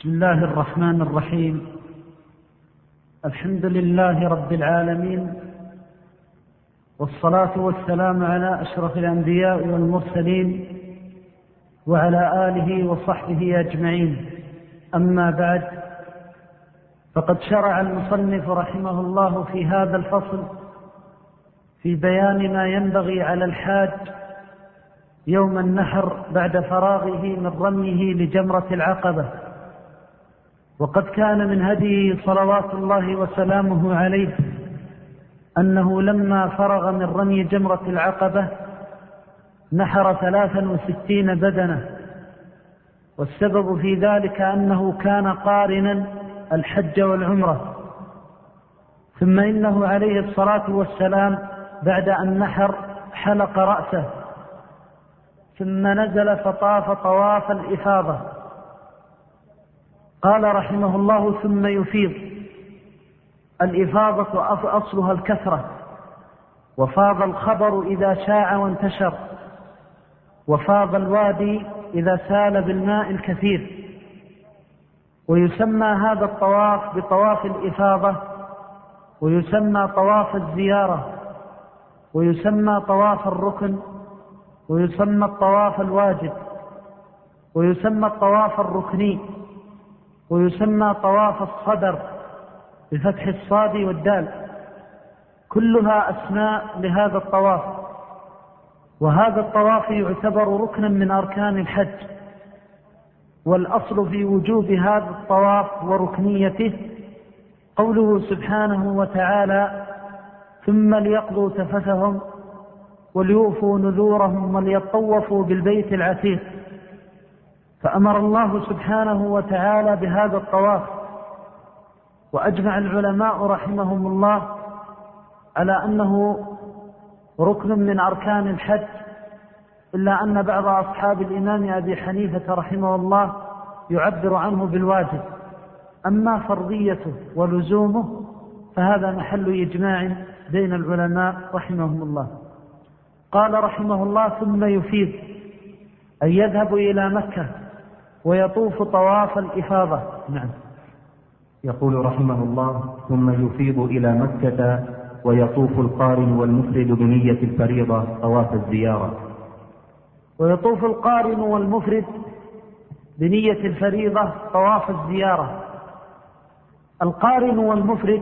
بسم الله الرحمن الرحيم. الحمد لله رب العالمين، والصلاة والسلام على أشرف الأنبياء والمرسلين وعلى آله وصحبه أجمعين. أما بعد، فقد شرع المصنف رحمه الله في هذا الفصل في بيان ما ينبغي على الحاج يوم النحر بعد فراغه من رميه لجمرة العقبة. وقد كان من هديه صلوات الله وسلامه عليه أنه لما فرغ من رمي جمرة العقبة نحر 63 بدنة، والسبب في ذلك أنه كان قارنا الحج والعمرة. ثم إنه عليه الصلاة والسلام بعد أن نحر حلق رأسه، ثم نزل فطاف طواف الإفاضة. قال رحمه الله: ثم يفيض. الإفاضة أصلها الكثرة، وفاض الخبر إذا شاع وانتشر، وفاض الوادي إذا سال بالماء الكثير. ويسمى هذا الطواف بطواف الإفاضة، ويسمى طواف الزيارة، ويسمى طواف الركن، ويسمى الطواف الواجب، ويسمى الطواف الركني، ويسمى طواف الصدر بفتح الصاد والدال. كلها أسماء لهذا الطواف. وهذا الطواف يعتبر ركنا من أركان الحج، والأصل في وجوب هذا الطواف وركنيته قوله سبحانه وتعالى: ثم ليقضوا تفثهم وليوفوا نذورهم وليطوفوا بالبيت العتيق. فأمر الله سبحانه وتعالى بهذا الطواف. وأجمع العلماء رحمهم الله على أنه ركن من أركان الحج، إلا أن بعض أصحاب الإمام أبي حنيفة رحمه الله يعبر عنه بالواجب. أما فرضيته ولزومه فهذا محل إجماع بين العلماء رحمهم الله. قال رحمه الله: ثم يفيض، أن يذهب إلى مكة ويطوف طواف الإفاضة. نعم. يقول رحمه الله: ثم يفيض إلى مكة ويطوف القارن والمفرد بنية الفريضة طواف الزيارة. ويطوف القارن والمفرد بنية الفريضة طواف الزيارة. القارن والمفرد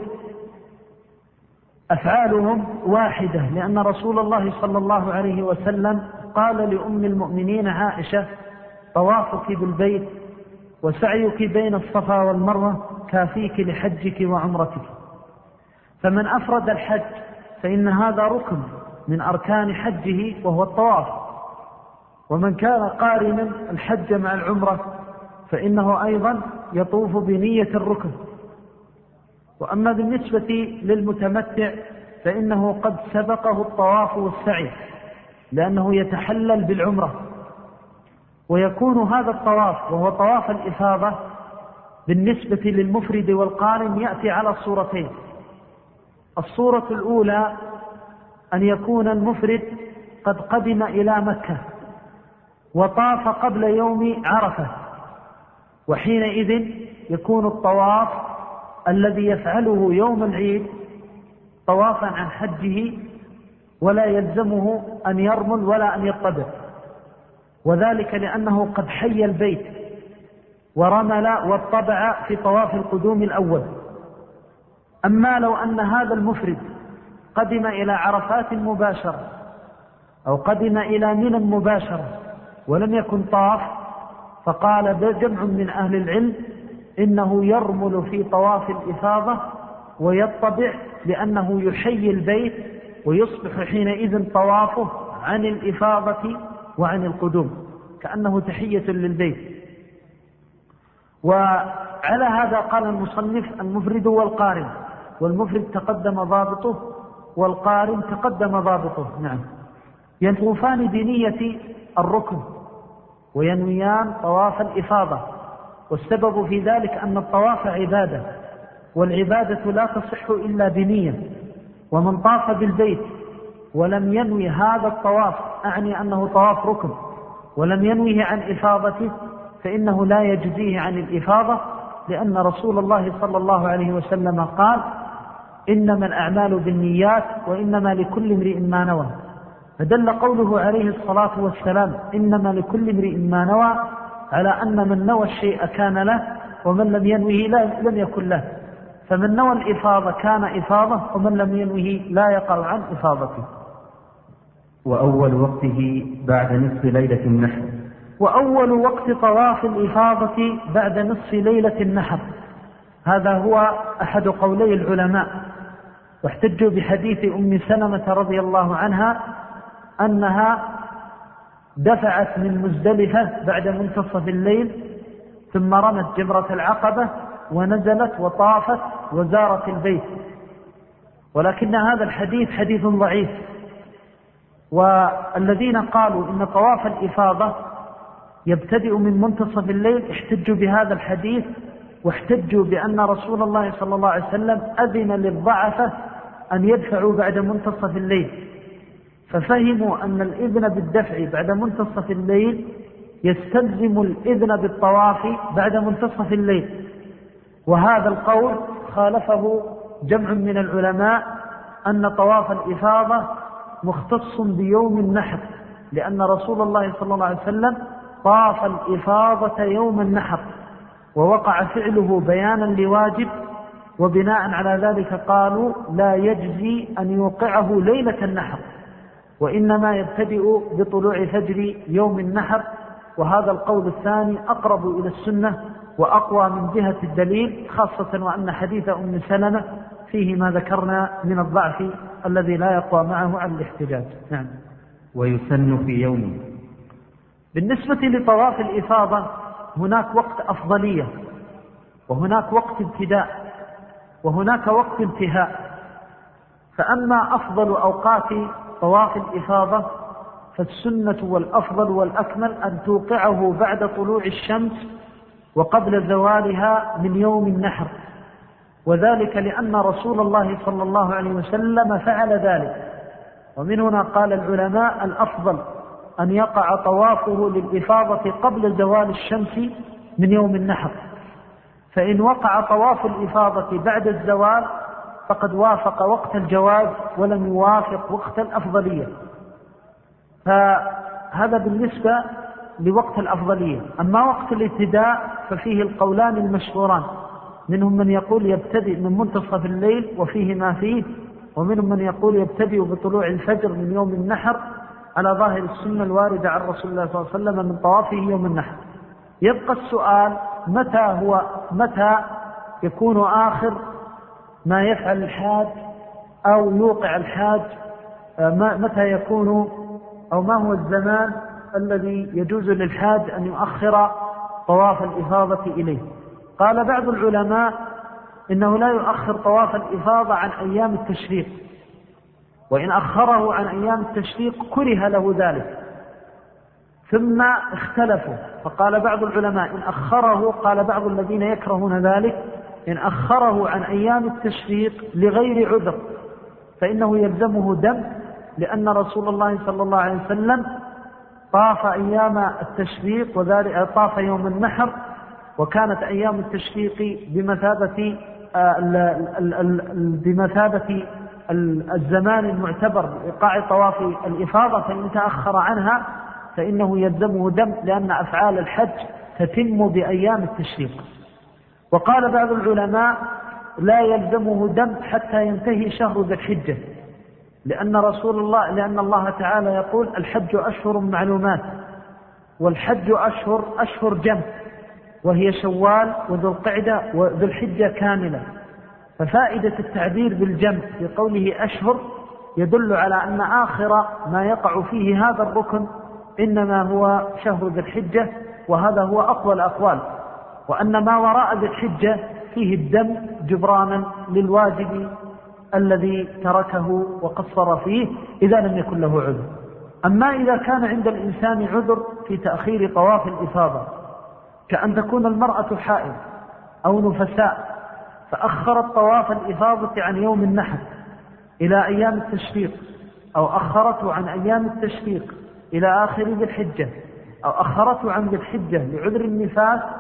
أفعالهم واحدة، لأن رسول الله صلى الله عليه وسلم قال لأم المؤمنين عائشة: طوافك بالبيت وسعيك بين الصفا والمروة كافيك لحجك وعمرتك. فمن أفرد الحج فإن هذا ركن من أركان حجه وهو الطواف. ومن كان قارنا الحج مع العمرة فإنه أيضا يطوف بنية الركن. وأما بالنسبة للمتمتع فإنه قد سبقه الطواف والسعي، لأنه يتحلل بالعمرة. ويكون هذا الطواف وهو طواف الإفاضة بالنسبة للمفرد والقارن يأتي على الصورتين. الصورة الأولى أن يكون المفرد قد قدم إلى مكة وطاف قبل يوم عرفة، وحينئذ يكون الطواف الذي يفعله يوم العيد طوافا عن حجه، ولا يلزمه أن يرمل ولا أن يطبق، وذلك لأنه قد حي البيت ورمل واطبع في طواف القدوم الأول. أما لو أن هذا المفرد قدم إلى عرفات مباشرة أو قدم إلى منى مباشرة ولم يكن طاف، فقال جمع من أهل العلم إنه يرمل في طواف الإفاضة ويطبع، لأنه يحيي البيت ويصبح حينئذ طوافه عن الإفاضة وعن القدوم كأنه تحية للبيت. وعلى هذا قال المصنف: المفرد والقارن. والمفرد تقدم ضابطه والقارن تقدم ضابطه. نعم. يطوفان بنية الركن وينويان طواف الإفاضة. والسبب في ذلك أن الطواف عبادة، والعبادة لا تصح إلا بنية. ومن طاف بالبيت ولم ينوي هذا الطواف، أعني أنه طواف ركن، ولم ينويه عن إفاضته، فإنه لا يجزيه عن الإفاضة لأن رسول الله صلى الله عليه وسلم قال إنما الأعمال بالنيات وإنما لكل امرئ ما نوى. فدل قوله عليه الصلاة والسلام إنما لكل امرئ ما نوى على أن من نوى الشيء كان له، ومن لم ينوه لم يكن له. فمن نوى الإفاضة كان إفاضة، ومن لم ينوه لا يقع عن إفاضته. وأول وقته بعد نصف ليلة النحر. وأول وقت طواف الإفاضة بعد نصف ليلة النحر، هذا هو أحد قولي العلماء، واحتجوا بحديث أم سلمة رضي الله عنها أنها دفعت من مزدلفة بعد منتصف الليل، ثم رمت جمرة العقبة ونزلت وطافت وزارت البيت، ولكن هذا الحديث حديث ضعيف. والذين قالوا إن طواف الإفاضة يبتدئ من منتصف الليل احتجوا بهذا الحديث، واحتجوا بأن رسول الله صلى الله عليه وسلم أذن للضعفة أن يدفعوا بعد منتصف الليل، ففهموا أن الإذن بالدفع بعد منتصف الليل يستلزم الإذن بالطواف بعد منتصف الليل. وهذا القول خالفه جمع من العلماء، أن طواف الإفاضة مختص بيوم النحر، لأن رسول الله صلى الله عليه وسلم طاف الإفاضة يوم النحر، ووقع فعله بيانا لواجب، وبناء على ذلك قالوا لا يجزي أن يوقعه ليلة النحر، وإنما يبتدئ بطلوع فجر يوم النحر. وهذا القول الثاني أقرب إلى السنة وأقوى من جهة الدليل، خاصة وأن حديث أم سلمة فيه ما ذكرنا من الضعف الذي لا يقوى معه على الاحتجاج. نعم. ويسن في يومه. بالنسبة لطواف الإفاضة هناك وقت أفضلية، وهناك وقت ابتداء، وهناك وقت انتهاء. فأما أفضل أوقات طواف الإفاضة فالسنة والأفضل والأكمل أن توقعه بعد طلوع الشمس وقبل زوالها من يوم النحر، وذلك لأن رسول الله صلى الله عليه وسلم فعل ذلك. ومن هنا قال العلماء الأفضل أن يقع طوافه للإفاضة قبل زوال الشمس من يوم النحر، فإن وقع طواف الإفاضة بعد الزوال فقد وافق وقت الجواز ولم يوافق وقت الأفضلية. فهذا بالنسبة لوقت الأفضلية. أما وقت الابتداء ففيه القولان المشهوران، منهم من يقول يبتدئ من منتصف الليل وفيه ما فيه، ومنهم من يقول يبتدئ بطلوع الفجر من يوم النحر على ظاهر السنة الواردة عن رسول الله صلى الله عليه وسلم من طوافه يوم النحر. يبقى السؤال متى يكون آخر ما يفعل الحاج أو يوقع الحاج، متى يكون أو ما هو الزمان الذي يجوز للحاج أن يؤخر طواف الإفاضة إليه؟ قال بعض العلماء إنه لا يؤخر طواف الإفاضة عن أيام التشريق، وإن أخره عن أيام التشريق كره له ذلك. ثم اختلفوا، فقال بعض العلماء إن أخره، قال بعض الذين يكرهون ذلك، إن أخره عن أيام التشريق لغير عذر فإنه يلزمه دم، لأن رسول الله صلى الله عليه وسلم طاف أيام التشريق وذلك طاف يوم النحر، وكانت أيام التشريق بمثابة الزمان المعتبر لإيقاع طواف الإفاضة، فإن تأخر عنها فإنه يلزمه دم، لأن أفعال الحج تتم بأيام التشريق. وقال بعض العلماء لا يلزمه دم حتى ينتهي شهر ذي الحجة، لأن الله تعالى يقول الحج أشهر معلومات، والحج أشهر جمع، وهي شوال وذو القعدة وذو الحجة كاملة. ففائدة التعبير بالجمع في قوله أشهر يدل على أن آخر ما يقع فيه هذا الركن إنما هو شهر ذي الحجة، وهذا هو أقوى الأقوال، وأن ما وراء ذي الحجة فيه الدم جبرانا للواجب الذي تركه وقصر فيه إذا لم يكن له عذر. أما إذا كان عند الإنسان عذر في تأخير طواف الإفاضة، كأن تكون المرأة حائض أو نفساء فأخرت طواف الإفاضة عن يوم النحر إلى أيام التشريق، أو أخرته عن أيام التشريق إلى آخر ذي الحجة، أو أخرته عن ذي الحجة لعذر النفاس،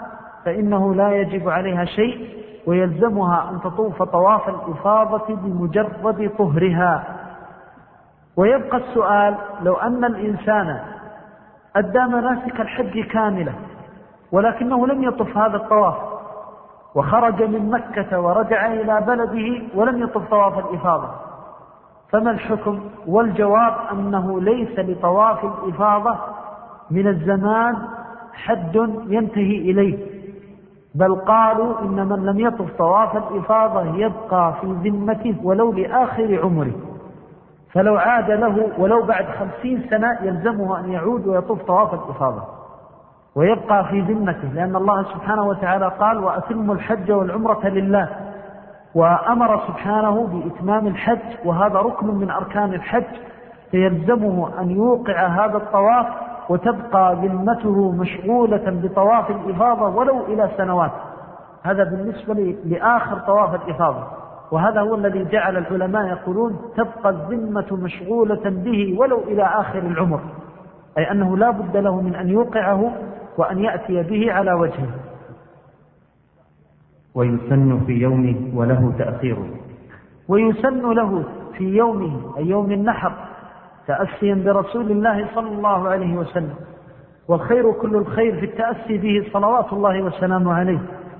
فإنه لا يجب عليها شيء، ويلزمها أن تطوف طواف الإفاضة بمجرد طهرها. ويبقى السؤال: لو أن الإنسان أدى مناسك الحج كاملة ولكنه لم يطف هذا الطواف، وخرج من مكة ورجع إلى بلده ولم يطف طواف الإفاضة، فما الحكم؟ والجواب أنه ليس لطواف الإفاضة من الزمان حد ينتهي إليه، بل قالوا إن من لم يطف طواف الإفاضة يبقى في ذمته ولو لآخر عمره، فلو عاد له ولو بعد 50 سنة يلزمه أن يعود ويطوف طواف الإفاضة ويبقى في ذمته، لأن الله سبحانه وتعالى قال: وأتموا الحج والعمرة لله، وأمر سبحانه بإتمام الحج، وهذا ركن من أركان الحج، فيلزمه أن يوقع هذا الطواف وتبقى ذمته مشغولة بطواف الإفاضة ولو إلى سنوات. هذا بالنسبة لآخر طواف الإفاضة، وهذا هو الذي جعل العلماء يقولون تبقى الذمة مشغولة به ولو إلى آخر العمر، أي أنه لا بد له من أن يوقعه وأن يأتي به على وجهه. ويسن في يومه وله تأخيره. ويسن له في يومه أي يوم النحر تأسيا برسول الله صلى الله عليه وسلم، والخير كل الخير في التأسي به صلوات الله وسلامه عليه،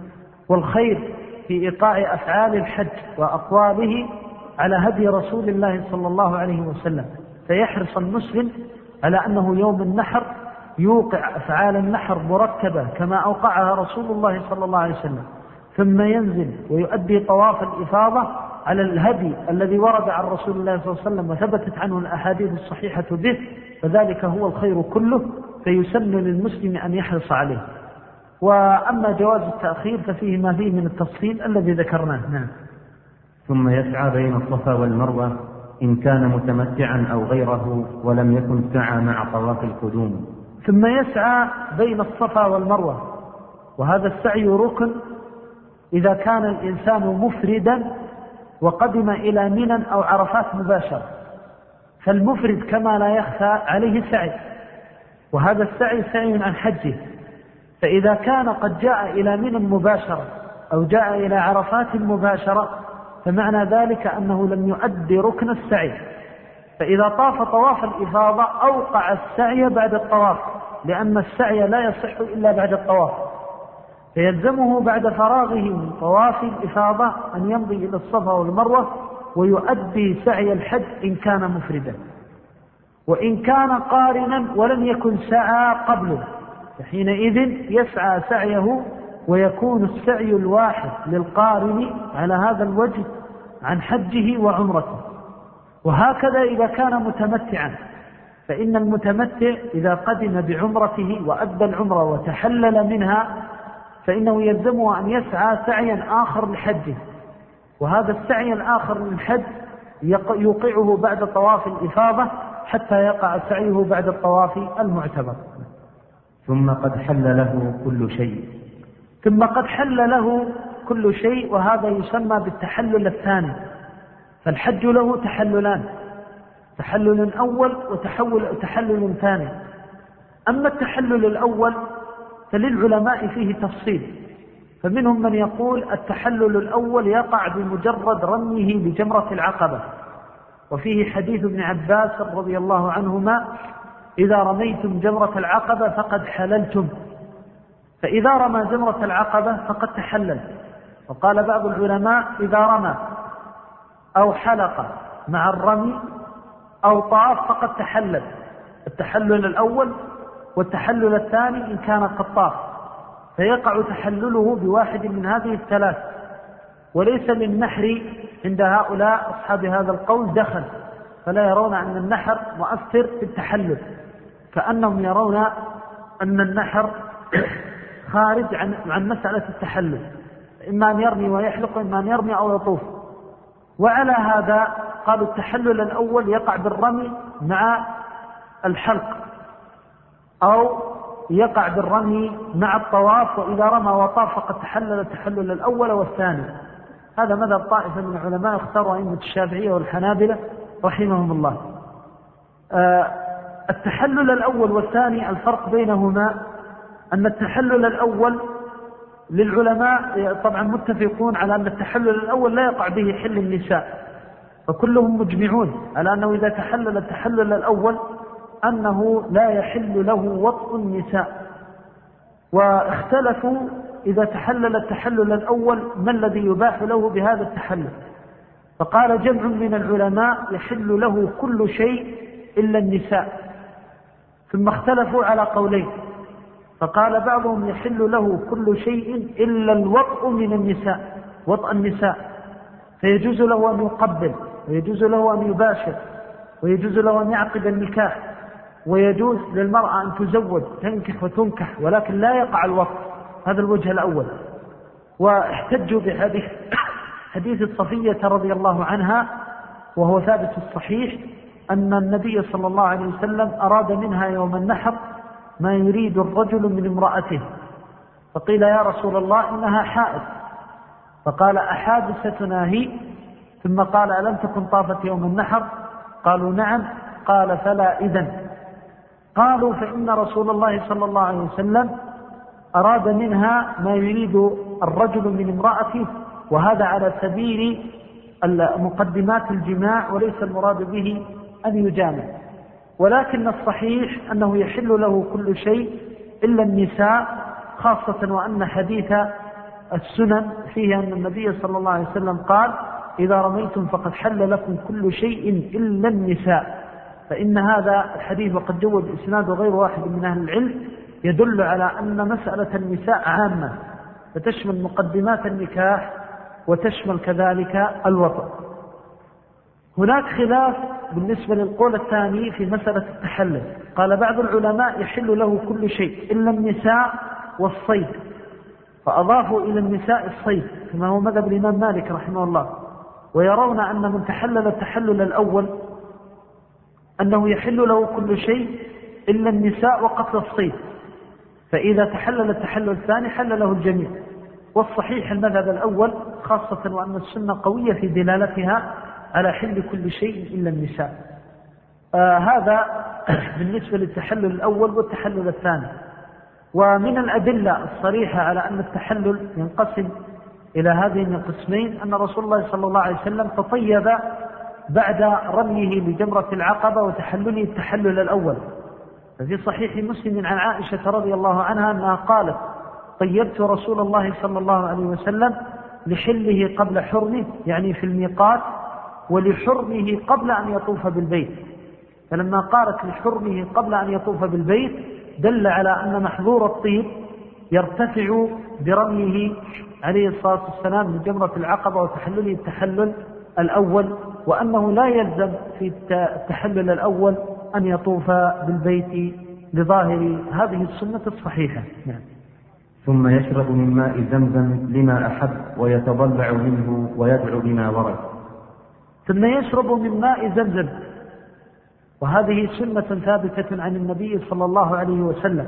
والخير في إيقاع أفعال الحج وأقواله على هدي رسول الله صلى الله عليه وسلم، فيحرص المسلم على أنه يوم النحر يوقع أفعال النحر مركبة كما أوقعها رسول الله صلى الله عليه وسلم، ثم ينزل ويؤدي طواف الإفاضة على الهدي الذي ورد عن رسول الله صلى الله عليه وسلم وثبتت عنه الأحاديث الصحيحة به، فذلك هو الخير كله، فيسن للمسلم أن يحرص عليه. وأما جواز التأخير ففيه ما فيه من التفصيل الذي ذكرناه. نعم. ثم يسعى بين الصفا والمروة إن كان متمتعا أو غيره ولم يكن سعى مع طواف القدوم. ثم يسعى بين الصفا والمروة، وهذا السعي ركن إذا كان الإنسان مفردا وقدم إلى منى أو عرفات مباشرة، فالمفرد كما لا يخفى عليه سعي، وهذا السعي سعي عن حجه، فإذا كان قد جاء إلى منى مباشرة أو جاء إلى عرفات مباشرة فمعنى ذلك أنه لم يؤدي ركن السعي، فإذا طاف طواف الإفاضة أوقع السعي بعد الطواف، لأن السعي لا يصح إلا بعد الطواف، فيلزمه بعد فراغه من طواف الإفاضة أن يمضي إلى الصفا والمروة ويؤدي سعي الحج إن كان مفردا. وإن كان قارنا ولم يكن سعى قبله فحينئذ يسعى سعيه، ويكون السعي الواحد للقارن على هذا الوجه عن حجه وعمرته. وهكذا إذا كان متمتعا، فإن المتمتع إذا قدم بعمرته وأدى العمرة وتحلل منها فإنه يلزمه أن يسعى سعيا آخر لحجه، وهذا السعي الآخر للحج يوقعه بعد طواف الإفاضة حتى يقع سعيه بعد الطواف المعتبر. ثم قد حل له كل شيء. ثم قد حل له كل شيء، وهذا يسمى بالتحلل الثاني، فالحج له تحللان: تحلل أول وتحلل ثاني. أما التحلل الأول فللعلماء فيه تفصيل، فمنهم من يقول التحلل الأول يقع بمجرد رميه بجمرة العقبة، وفيه حديث ابن عباس رضي الله عنهما: إذا رميتم جمرة العقبة فقد حللتم، فإذا رمى جمرة العقبة فقد تحلل. وقال بعض العلماء: إذا رمى أو حلق مع الرمي أو طاف فقد تحلل. التحلل الأول والتحلل الثاني إن كان قد طاف، فيقع تحلله بواحد من هذه الثلاث، وليس للنحر عند هؤلاء أصحاب هذا القول دخل، فلا يرون أن النحر مؤثر في التحلل، كأنهم يرون أن النحر خارج عن مسألة التحلل، إما أن يرمي ويحلق، إما أن يرمي أو يطوف. وعلى هذا قالوا التحلل الأول يقع بالرمي مع الحلق، أو يقع بالرمي مع الطواف، وإذا رمى وطاف فقد تحلل التحلل الأول والثاني. هذا مذهب طائفة من العلماء اختاروا أئمة الشافعية والحنابلة رحمهم الله. التحلل الأول والثاني الفرق بينهما أن التحلل الأول للعلماء طبعا متفقون على أن التحلل الأول لا يقع به حل النساء، فكلهم مجمعون على أنه إذا تحلل التحلل الأول أنه لا يحل له وطء النساء. واختلفوا إذا تحلل التحلل الأول ما الذي يباح له بهذا التحلل، فقال جمع من العلماء يحل له كل شيء إلا النساء، ثم اختلفوا على قولين، فقال بعضهم يحل له كل شيء إلا الوطء من النساء، وطء النساء، فيجوز له أن يقبل، ويجوز له أن يباشر، ويجوز له أن يعقد النكاح، ويجوز للمرأة أن تزوج تنكح وتنكح، ولكن لا يقع الوطء. هذا الوجه الأول. واحتجوا بحديث الصفية رضي الله عنها، وهو ثابت في الصحيح، أن النبي صلى الله عليه وسلم أراد منها يوم النحر ما يريد الرجل من امرأته، فقيل يا رسول الله إنها حائض، فقال أحادثتنا هي؟ ثم قال ألم تكن طافت يوم النحر؟ قالوا نعم. قال فلا إذن. قالوا فإن رسول الله صلى الله عليه وسلم أراد منها ما يريد الرجل من امرأته، وهذا على سبيل مقدمات الجماع، وليس المراد به أن يجامع. ولكن الصحيح أنه يحل له كل شيء إلا النساء، خاصة وأن حديث السنن فيه أن النبي صلى الله عليه وسلم قال إذا رميتم فقد حل لكم كل شيء إلا النساء. فإن هذا الحديث وقد جود إسناد غير واحد من أهل العلم يدل على أن مسألة النساء عامة، فتشمل مقدمات النكاح وتشمل كذلك الوطء. هناك خلاف بالنسبة للقول الثاني في مسألة التحلل. قال بعض العلماء يحل له كل شيء إلا النساء والصيد، فأضافوا إلى النساء الصيد كما هو مذهب الإمام مالك رحمه الله، ويرون أن من تحلل التحلل الأول أنه يحل له كل شيء إلا النساء وقتل الصيد، فإذا تحلل التحلل الثاني حل له الجميع. والصحيح المذهب الأول، خاصة وأن السنة قوية في دلالتها على حل كل شيء إلا النساء. هذا بالنسبة للتحلل الأول والتحلل الثاني. ومن الأدلة الصريحة على أن التحلل ينقسم إلى هذين القسمين أن رسول الله صلى الله عليه وسلم تطيب بعد رميه لجمرة العقبة وتحلله التحلل الأول. ففي صحيح مسلم عن عائشة رضي الله عنها أنها قالت طيبت رسول الله صلى الله عليه وسلم لحله قبل حرمه، يعني في الميقات، ولحرمه قبل أن يطوف بالبيت. فلما قالت لحرمه قبل أن يطوف بالبيت دل على أن محظور الطيب يرتفع برميه عليه الصلاة والسلام من جمرة العقبة وتحلله التحلل الأول، وأنه لا يلزم في التحلل الأول أن يطوف بالبيت لظاهر هذه السنة الصحيحة. نعم. ثم يشرب من ماء زمزم لما أحب ويتضلع منه ويدعو بما ورد. ثم يشرب من ماء زمزم، وهذه سنة ثابتة عن النبي صلى الله عليه وسلم،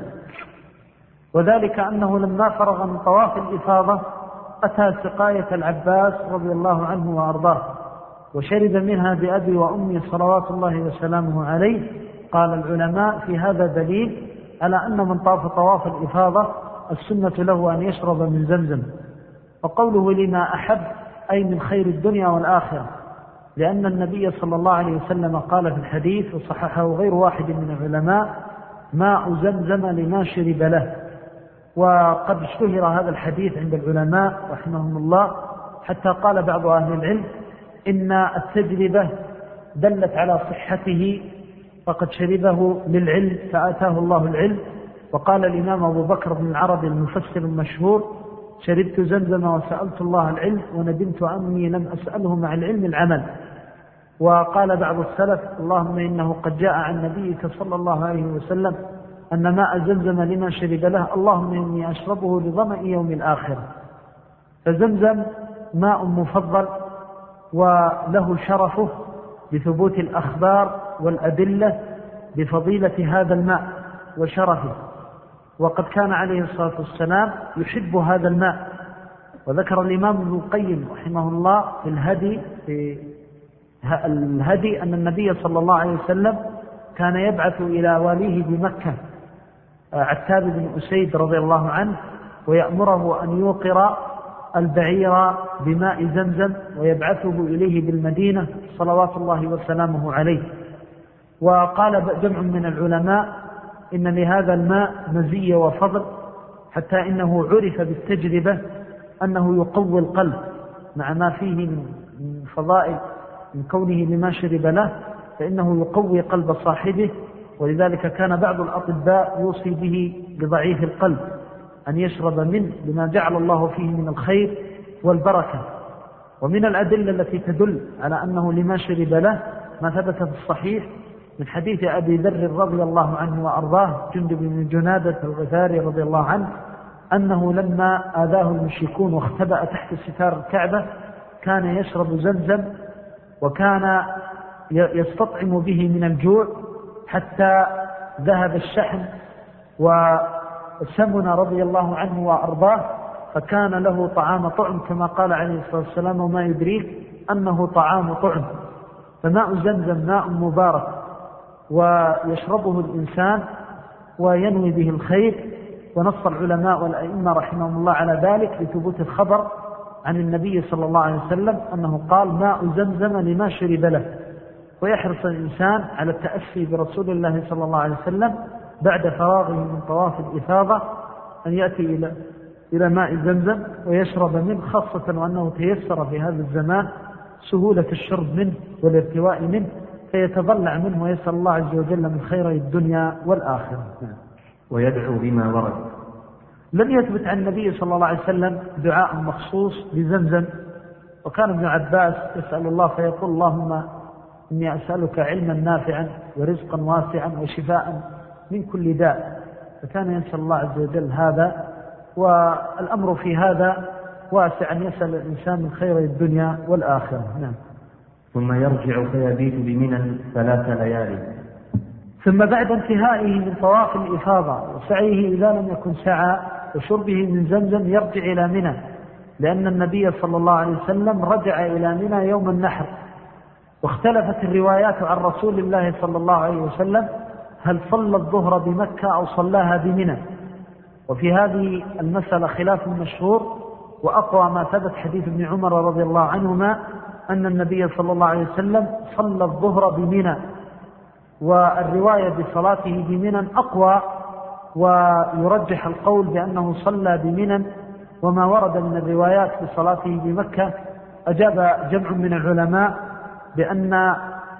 وذلك أنه لما فرغ من طواف الإفاضة أتى سقاية العباس رضي الله عنه وأرضاه وشرب منها بأبي وأمي صلوات الله وسلامه عليه. قال العلماء في هذا دليل على أن من طاف طواف الإفاضة السنة له أن يشرب من زمزم. وقوله لما أحب أي من خير الدنيا والآخرة، لأن النبي صلى الله عليه وسلم قال في الحديث وصححه غير واحد من العلماء ماء زمزم لما شرب له. وقد اشتهر هذا الحديث عند العلماء رحمهم الله حتى قال بعض أهل العلم إن التجربة دلت على صحته، فقد شربه للعلم فآتاه الله العلم. وقال الإمام أبو بكر بن العربي المفسر المشهور شربت زمزم وسألت الله العلم وندمت أني لم أسأله مع العلم العمل. وقال بعض السلف اللهم إنه قد جاء عن نبيك صلى الله عليه وسلم أن ماء زمزم لما شرب له، اللهم إني أشربه لظمأ يوم الآخرة. فزمزم ماء مفضل وله شرفه بثبوت الأخبار والأدلة بفضيلة هذا الماء وشرفه، وقد كان عليه الصلاة والسلام يحب هذا الماء. وذكر الإمام ابن القيم رحمه الله في الهدي أن النبي صلى الله عليه وسلم كان يبعث إلى واليه بمكة عتاب بن أسيد رضي الله عنه ويأمره أن يوقر البعير بماء زمزم ويبعثه إليه بالمدينة صلوات الله وسلامه عليه. وقال جمع من العلماء إن لهذا الماء مزية وفضل، حتى إنه عرف بالتجربة أنه يقوي القلب مع ما فيه من فضائل من كونه لما شرب له، فإنه يقوي قلب صاحبه. ولذلك كان بعض الأطباء يوصي به لضعيف القلب أن يشرب منه لما جعل الله فيه من الخير والبركة. ومن الأدلة التي تدل على أنه لما شرب له ما ثبت في الصحيح من حديث أبي ذر رضي الله عنه وأرضاه جندب بن جنادة الغفاري رضي الله عنه أنه لما آذاه المشركون واختبأ تحت ستار الكعبة كان يشرب زمزم، وكان يستطعم به من الجوع حتى ذهب الشحم وسمن رضي الله عنه وأرضاه، فكان له طعام طعم كما قال عليه الصلاة والسلام: وما يدريك أنه طعام طعم. فماء زمزم ماء مبارك ويشربه الإنسان وينوي به الخير. ونص العلماء والأئمة رحمهم الله على ذلك لثبوت الخبر عن النبي صلى الله عليه وسلم أنه قال: ماء زمزم لما شرب له. ويحرص الإنسان على التأسي برسول الله صلى الله عليه وسلم بعد فراغه من طواف الإفاضة أن يأتي إلى ماء زمزم ويشرب منه، خاصة وأنه تيسر في هذا الزمان سهولة الشرب منه والارتواء منه، فيتضلع منه ويسأل الله عز وجل من خير الدنيا والآخرة. ويدعو بما ورد. لم يثبت عن النبي صلى الله عليه وسلم دعاء مخصوص بزمزم. وكان ابن عباس يسأل الله فيقول: اللهم إني أسألك علما نافعا ورزقا واسعا وشفاء من كل داء. فكان يسأل الله عز وجل هذا، والأمر في هذا واسع أن يسأل الإنسان من خير الدنيا والآخرة. نعم. ثم يرجع فيبيت بمنى 3 ليال. ثم بعد انتهائه من طواف الإفاضة وسعيه إذا لم يكن سعى وشربه من زمزم يرجع إلى منى، لأن النبي صلى الله عليه وسلم رجع إلى منى يوم النحر. واختلفت الروايات عن رسول الله صلى الله عليه وسلم هل صلى الظهر بمكة أو صلاها بمنى. وفي هذه المسألة خلاف مشهور، وأقوى ما ثبت حديث ابن عمر رضي الله عنهما أن النبي صلى الله عليه وسلم صلى الظهر بمنى، والرواية بصلاته بمنى أقوى، ويرجح القول بأنه صلى بمنى. وما ورد من الروايات بصلاته بمكة أجاب جمع من العلماء بأن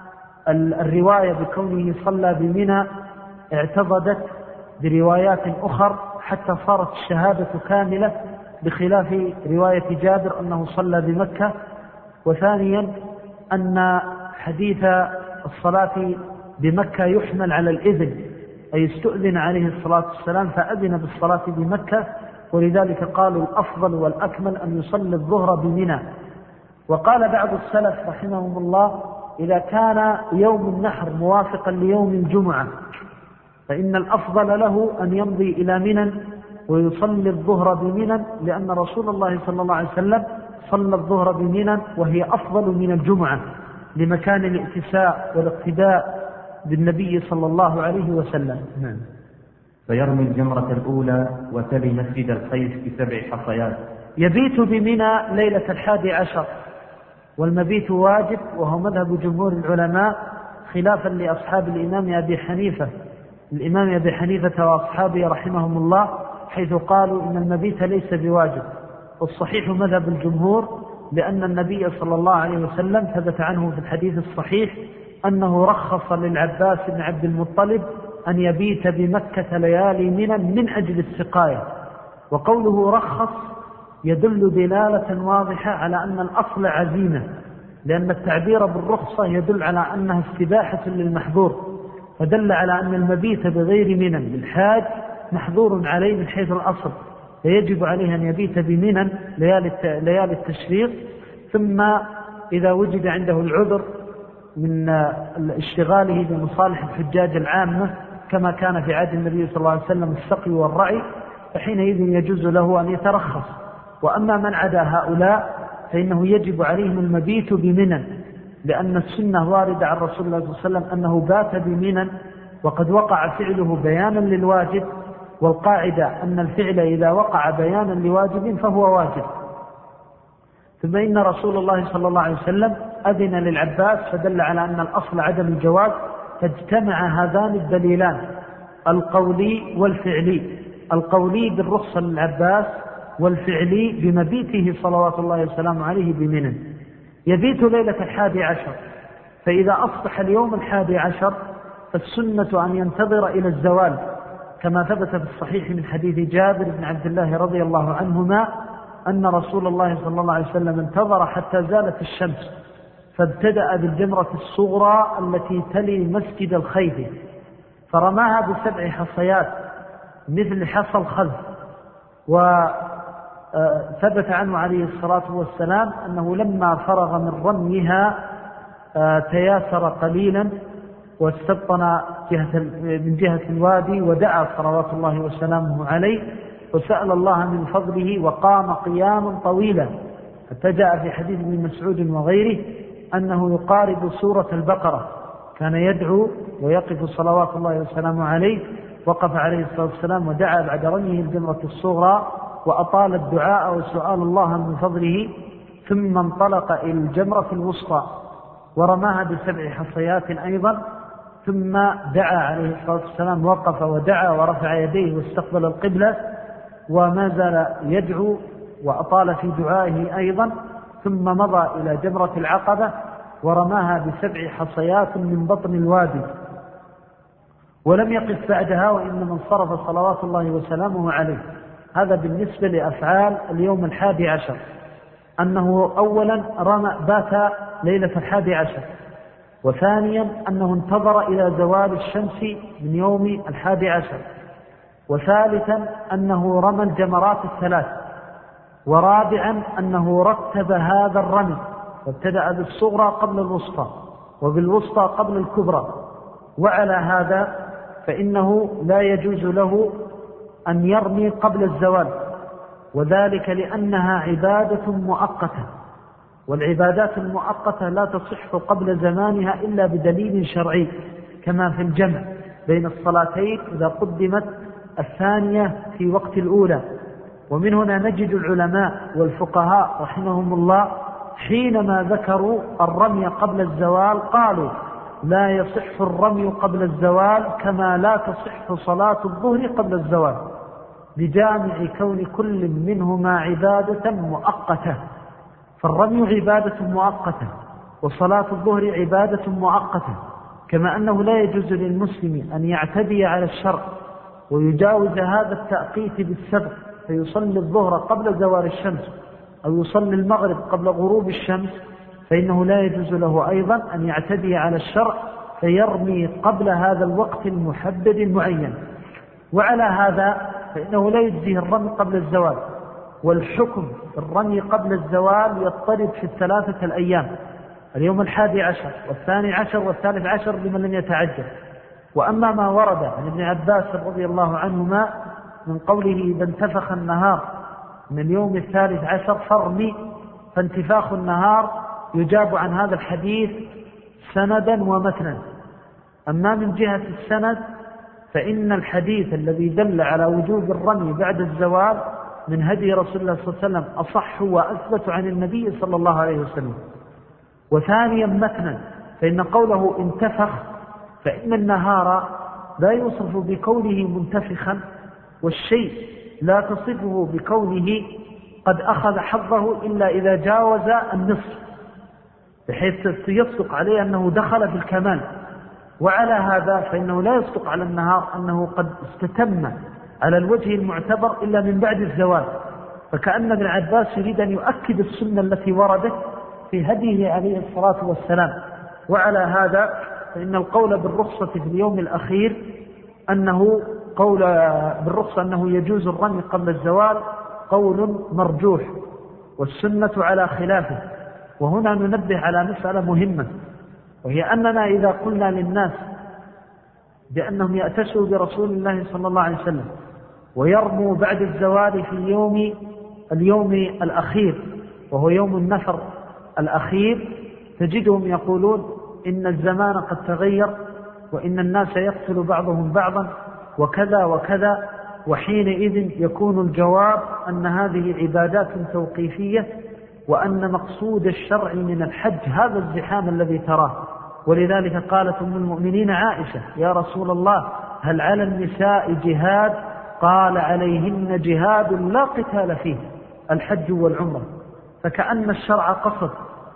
الرواية بكونه صلى بمنى اعتضدت بروايات أخر حتى صارت الشهادة كاملة، بخلاف رواية جابر أنه صلى بمكة. وثانيا أن حديث الصلاة بمكة يحمل على الإذن، أي استؤذن عليه الصلاة والسلام فأذن بالصلاة بمكة، ولذلك قالوا الأفضل والأكمل أن يصلي الظهر بمنى. وقال بعض السلف رحمهم الله: إذا كان يوم النحر موافقا ليوم الجمعة فإن الأفضل له أن يمضي إلى منى ويصلي الظهر بمنى، لأن رسول الله صلى الله عليه وسلم صلى الظهر بمنى وهي أفضل من الجمعة لمكان الائتساء والاقتداء بالنبي صلى الله عليه وسلم. فيرمي الجمرة الأولى وتلي مسجد الخيف ب7 حصيات. يبيت بمنى ليلة 11، والمبيت واجب، وهو مذهب جمهور العلماء خلافا لأصحاب الإمام أبي حنيفة. الإمام أبي حنيفة وأصحابه رحمهم الله حيث قالوا إن المبيت ليس بواجب، والصحيح مذهب الجمهور، لأن النبي صلى الله عليه وسلم ثبت عنه في الحديث الصحيح أنه رخص للعباس بن عبد المطلب أن يبيت بمكة ليالي منى من أجل السقاية. وقوله رخص يدل دلالة واضحة على أن الأصل عزيمة، لأن التعبير بالرخصة يدل على أنها استباحة للمحظور، فدل على أن المبيت بغير منى للحاج محظور عليه من حيث الأصل، فيجب عليه أن يبيت بمنى ليالي التشريق. ثم إذا وجد عنده العذر من اشتغاله بمصالح الحجاج العامة كما كان في عهد النبي صلى الله عليه وسلم السقي والرعي، فحينئذ يجوز له أن يترخص. وأما من عدا هؤلاء فإنه يجب عليهم المبيت بمنى، لأن السنة واردة عن رسول الله صلى الله عليه وسلم أنه بات بمنى، وقد وقع فعله بيانا للواجب، والقاعدة أن الفعل إذا وقع بيانا لواجب فهو واجب. ثم إن رسول الله صلى الله عليه وسلم أذن للعباس فدل على أن الأصل عدم الجواز، فاجتمع هذان الدليلان القولي والفعلي، القولي بالرخصة للعباس والفعلي بمبيته صلوات الله وسلامه عليه بمنى. يبيت ليلة 11، فإذا أصبح اليوم 11 فالسنة أن ينتظر إلى الزوال، كما ثبت في الصحيح من حديث جابر بن عبد الله رضي الله عنهما أن رسول الله صلى الله عليه وسلم انتظر حتى زالت الشمس، فابتدأ بالجمرة الصغرى التي تلي مسجد الخيف فرماها ب7 حصيات مثل حصى الخذ. وثبت عنه عليه الصلاة والسلام أنه لما فرغ من رميها تياسر قليلا واستبطن من جهة الوادي ودعا صلوات الله وسلامه عليه وسأل الله من فضله وقام قياما طويلا، حتى جاء في حديث ابن مسعود وغيره أنه يقارب سورة البقرة، كان يدعو ويقف صلوات الله وسلامه عليه. وقف عليه الصلاة والسلام ودعا بعد رميه الجمرة الصغرى وأطال الدعاء وسؤال الله من فضله، ثم انطلق إلى الجمرة الوسطى ورماها ب7 حصيات أيضا، ثم دعا عليه الصلاة والسلام، وقف ودعا ورفع يديه واستقبل القبلة وما زال يدعو وأطال في دعائه أيضا، ثم مضى إلى جمرة العقبة ورماها ب7 حصيات من بطن الوادي، ولم يقف بعدها وإنما انصرف صلوات الله وسلامه عليه. هذا بالنسبة لأفعال اليوم 11، أنه أولا بات ليلة 11، وثانيا أنه انتظر إلى زوال الشمس من يوم 11، وثالثا أنه رمى الجمرات 3، ورابعا أنه رتب هذا الرمي وابتدأ بالصغرى قبل الوسطى وبالوسطى قبل الكبرى. وعلى هذا فإنه لا يجوز له أن يرمي قبل الزوال، وذلك لأنها عبادة مؤقتة، والعبادات المؤقتة لا تصح قبل زمانها إلا بدليل شرعي، كما في الجمع بين الصلاتين إذا قدمت الثانية في وقت الأولى. ومن هنا نجد العلماء والفقهاء رحمهم الله حينما ذكروا الرمي قبل الزوال قالوا لا يصح الرمي قبل الزوال كما لا تصح صلاة الظهر قبل الزوال، بجامع كون كل منهما عبادة مؤقتة. فالرمي عبادة مؤقتة وصلاة الظهر عبادة مؤقتة، كما أنه لا يجوز للمسلم أن يعتدي على الشرع ويجاوز هذا التأقيت بالسبق فيصلي الظهر قبل زوال الشمس أو يصلي المغرب قبل غروب الشمس، فإنه لا يجوز له أيضا أن يعتدي على الشرع فيرمي قبل هذا الوقت المحدد المعين. وعلى هذا فإنه لا يجزيه الرمي قبل الزوال، والحكم الرمي قبل الزوال يضطرب في 3 الأيام، اليوم 11 وال12 وال13 لمن لم يتعجل. وأما ما ورد عن ابن عباس رضي الله عنهما من قوله إذا انتفخ النهار من اليوم 13 فارمي، فانتفاخ النهار يجاب عن هذا الحديث سندا ومتنا. أما من جهة السند فإن الحديث الذي دل على وجوب الرمي بعد الزوال من هدي رسول الله صلى الله عليه وسلم أصح وأثبت عن النبي صلى الله عليه وسلم. وثانيا متنا، فإن قوله انتفخ فإن النهار لا يوصف بكونه منتفخا، والشيء لا تصفه بكونه قد أخذ حظه إلا إذا جاوز النصف، بحيث يصدق عليه أنه دخل في الكمال. وعلى هذا فإنه لا يصدق على النهار أنه قد استتم على الوجه المعتبر إلا من بعد الزوال، فكأن ابن عباس يريد أن يؤكد السنة التي وردت في هديه عليه الصلاة والسلام. وعلى هذا فإن القول بالرخصة في اليوم الأخير أنه قول بالرخصة أنه يجوز الرمي قبل الزوال قول مرجوح، والسنة على خلافه. وهنا ننبه على مسألة مهمة، وهي أننا إذا قلنا للناس بأنهم يأتسوا برسول الله صلى الله عليه وسلم ويرموا بعد الزوال في اليوم الأخير وهو يوم النفر الأخير، تجدهم يقولون إن الزمان قد تغير وإن الناس يقتل بعضهم بعضا وكذا وكذا، وحينئذ يكون الجواب أن هذه عبادات توقيفية، وأن مقصود الشرع من الحج هذا الزحام الذي تراه. ولذلك قالت أم المؤمنين عائشة: يا رسول الله هل على النساء جهاد؟ قال: عليهن جهاد لا قتال فيه، الحج والعمرة. فكأن الشرع قصد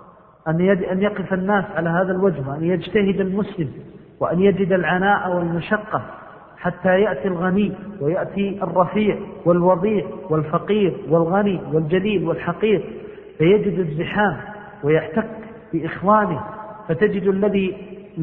أن يقف الناس على هذا الوجه، وأن يجتهد المسلم، وأن يجد العناء والمشقة حتى يأتي الغني ويأتي الرفيع والوضيع والفقير والغني والجليل والحقير، فيجد الزحام ويحتك بإخوانه، فتجد الذي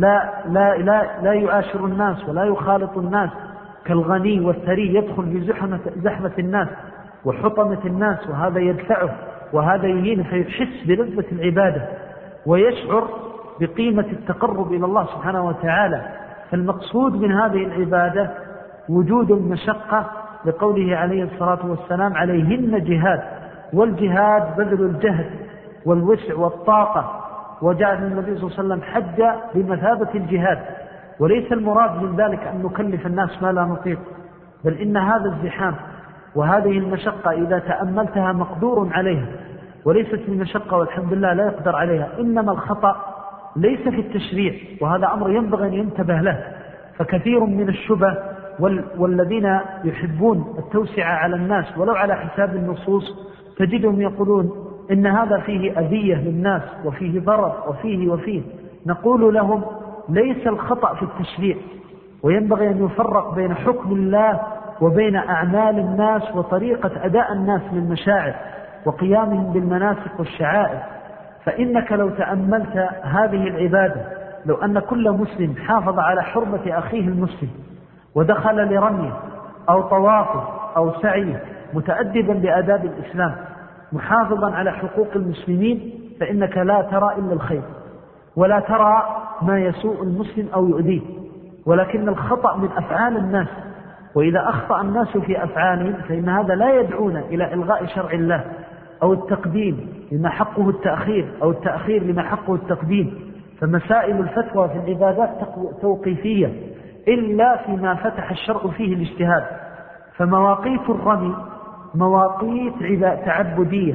لا يعاشر الناس ولا يخالط الناس كالغني والثري يدخل بزحمة الناس وحطمة الناس، وهذا يدفعه وهذا يهينه، فيحس بلذة العبادة ويشعر بقيمة التقرب إلى الله سبحانه وتعالى. فالمقصود من هذه العبادة وجود المشقة، لقوله عليه الصلاة والسلام: عليهن جهاد. والجهاد بذل الجهد والوسع والطاقة، وجعل النبي صلى الله عليه وسلم حج بمثابة الجهاد. وليس المراد من ذلك أن نكلف الناس ما لا نطيق، بل إن هذا الزحام وهذه المشقة إذا تأملتها مقدور عليها، وليست المشقة والحمد لله لا يقدر عليها. إنما الخطأ ليس في التشريع، وهذا أمر ينبغي أن ينتبه له. فكثير من الشبه والذين يحبون التوسعة على الناس ولو على حساب النصوص، تجدهم يقولون إن هذا فيه أذية للناس وفيه ضرر وفيه. نقول لهم: ليس الخطأ في التشريع، وينبغي أن يفرق بين حكم الله وبين أعمال الناس وطريقة أداء الناس للمشاعر وقيامهم بالمناسك والشعائر. فإنك لو تأملت هذه العبادة، لو أن كل مسلم حافظ على حرمة أخيه المسلم ودخل لرميه أو طوافه أو سعيه متأدبا بآداب الإسلام محافظا على حقوق المسلمين، فإنك لا ترى إلا الخير، ولا ترى ما يسوء المسلم أو يؤذيه. ولكن الخطأ من أفعال الناس، وإذا أخطأ الناس في أفعالهم فإن هذا لا يدعونا إلى إلغاء شرع الله أو التقديم لما حقه التأخير أو التأخير لما حقه التقديم. فمسائل الفتوى في العبادات توقيفية إلا فيما فتح الشرع فيه الاجتهاد. فمواقيت الرمي مواقيت تعبدية،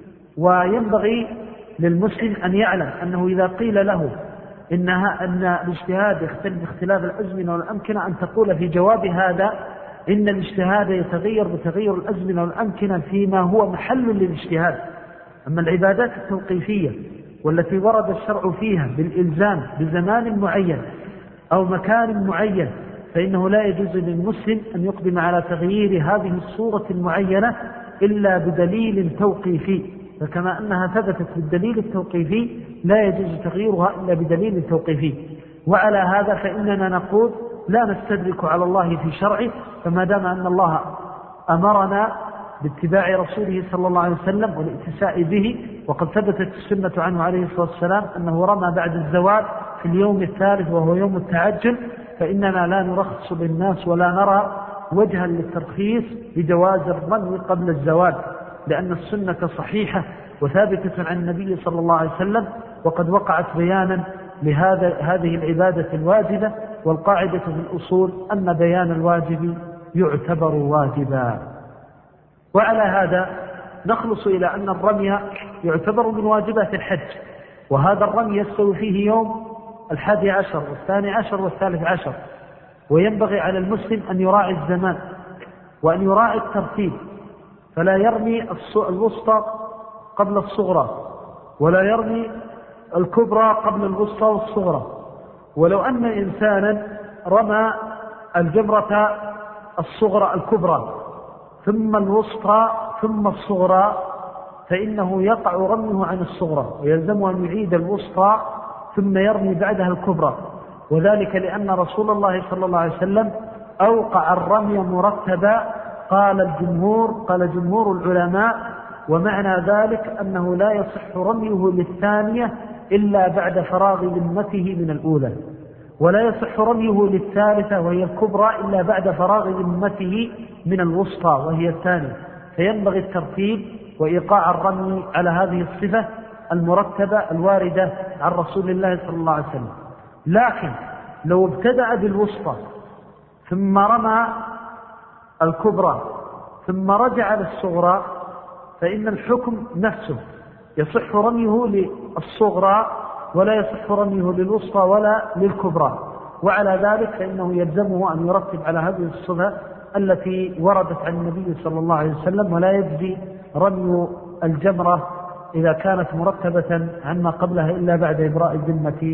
وينبغي للمسلم أن يعلم أنه إذا قيل له أن الاجتهاد يختلف اختلاف الأزمنة والأمكنة، أن تقول في جواب هذا إن الاجتهاد يتغير بتغير الأزمنة والأمكنة فيما هو محل للاجتهاد. أما العبادات التوقيفية والتي ورد الشرع فيها بالإلزام بزمان معين أو مكان معين، فإنه لا يجوز للمسلم أن يقدم على تغيير هذه الصورة المعينة إلا بدليل توقيفي. فكما أنها ثبتت بالدليل التوقيفي لا يجوز تغييرها إلا بدليل توقيفي. وعلى هذا فإننا نقول لا نستدرك على الله في شرعه، فما دام أن الله أمرنا باتباع رسوله صلى الله عليه وسلم والاتساء به، وقد ثبتت السنة عنه عليه الصلاة والسلام أنه رمى بعد الزوال في اليوم الثالث وهو يوم التعجل، فإننا لا نرخص للناس ولا نرى وجها للترخيص بجواز الرمي قبل الزوال، لأن السنة صحيحة وثابتة عن النبي صلى الله عليه وسلم، وقد وقعت بيانا لهذه العبادة الواجبة. والقاعدة في الأصول أن بيان الواجب يعتبر واجبا. وعلى هذا نخلص إلى أن الرمي يعتبر من واجبات الحج، وهذا الرمي يستوي فيه يوم 11 و12 و13. وينبغي على المسلم أن يراعي الزمان وأن يراعي الترتيب، فلا يرمي الوسطى قبل الصغرى، ولا يرمي الكبرى قبل الوسطى والصغرى. ولو أن إنسانا رمى الجمرة الصغرى الكبرى ثم الوسطى ثم الصغرى، فإنه يقع رميه عن الصغرى، ويلزمه أن يعيد الوسطى ثم يرمي بعدها الكبرى. وذلك لأن رسول الله صلى الله عليه وسلم أوقع الرمي مرتبا، قال جمهور العلماء، ومعنى ذلك أنه لا يصح رميه للثانية إلا بعد فراغ ذمته من الأولى، ولا يصح رميه للثالثة وهي الكبرى إلا بعد فراغ ذمته من الوسطى وهي الثانية. فينبغي الترتيب وإيقاع الرمي على هذه الصفة المرتبة الواردة عن رسول الله صلى الله عليه وسلم. لكن لو ابتدأ بالوسطى ثم رمى الكبرى ثم رجع للصغرى فإن الحكم نفسه، يصح رميه للصغرى ولا يصح رميه للوسطى ولا للكبرى. وعلى ذلك فإنه يلزمه أن يرتب على هذه الصفة التي وردت عن النبي صلى الله عليه وسلم، ولا يجزي رمي الجمرة إذا كانت مرتبة عما قبلها إلا بعد إبراء الذمة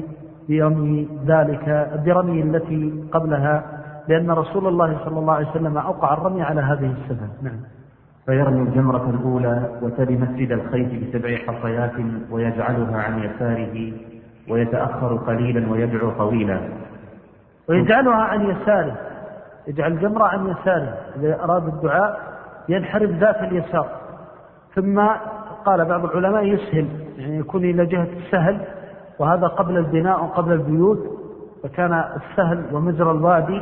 برمي التي قبلها، لأن رسول الله صلى الله عليه وسلم أوقع الرمي على هذه الصفة. نعم. فيرمي الجمرة الأولى وتلي مسجد الخيف ب7 حصيات ويجعلها عن يساره ويتأخر قليلا ويدعو طويلا. ويجعلها عن يساره، يجعل الجمرة عن يساره، إذا أراد الدعاء ينحرف ذات اليسار. ثم قال بعض العلماء يسهل، يعني يكون إلى جهة السهل، وهذا قبل البناء وقبل البيوت، فكان السهل ومجرى الوادي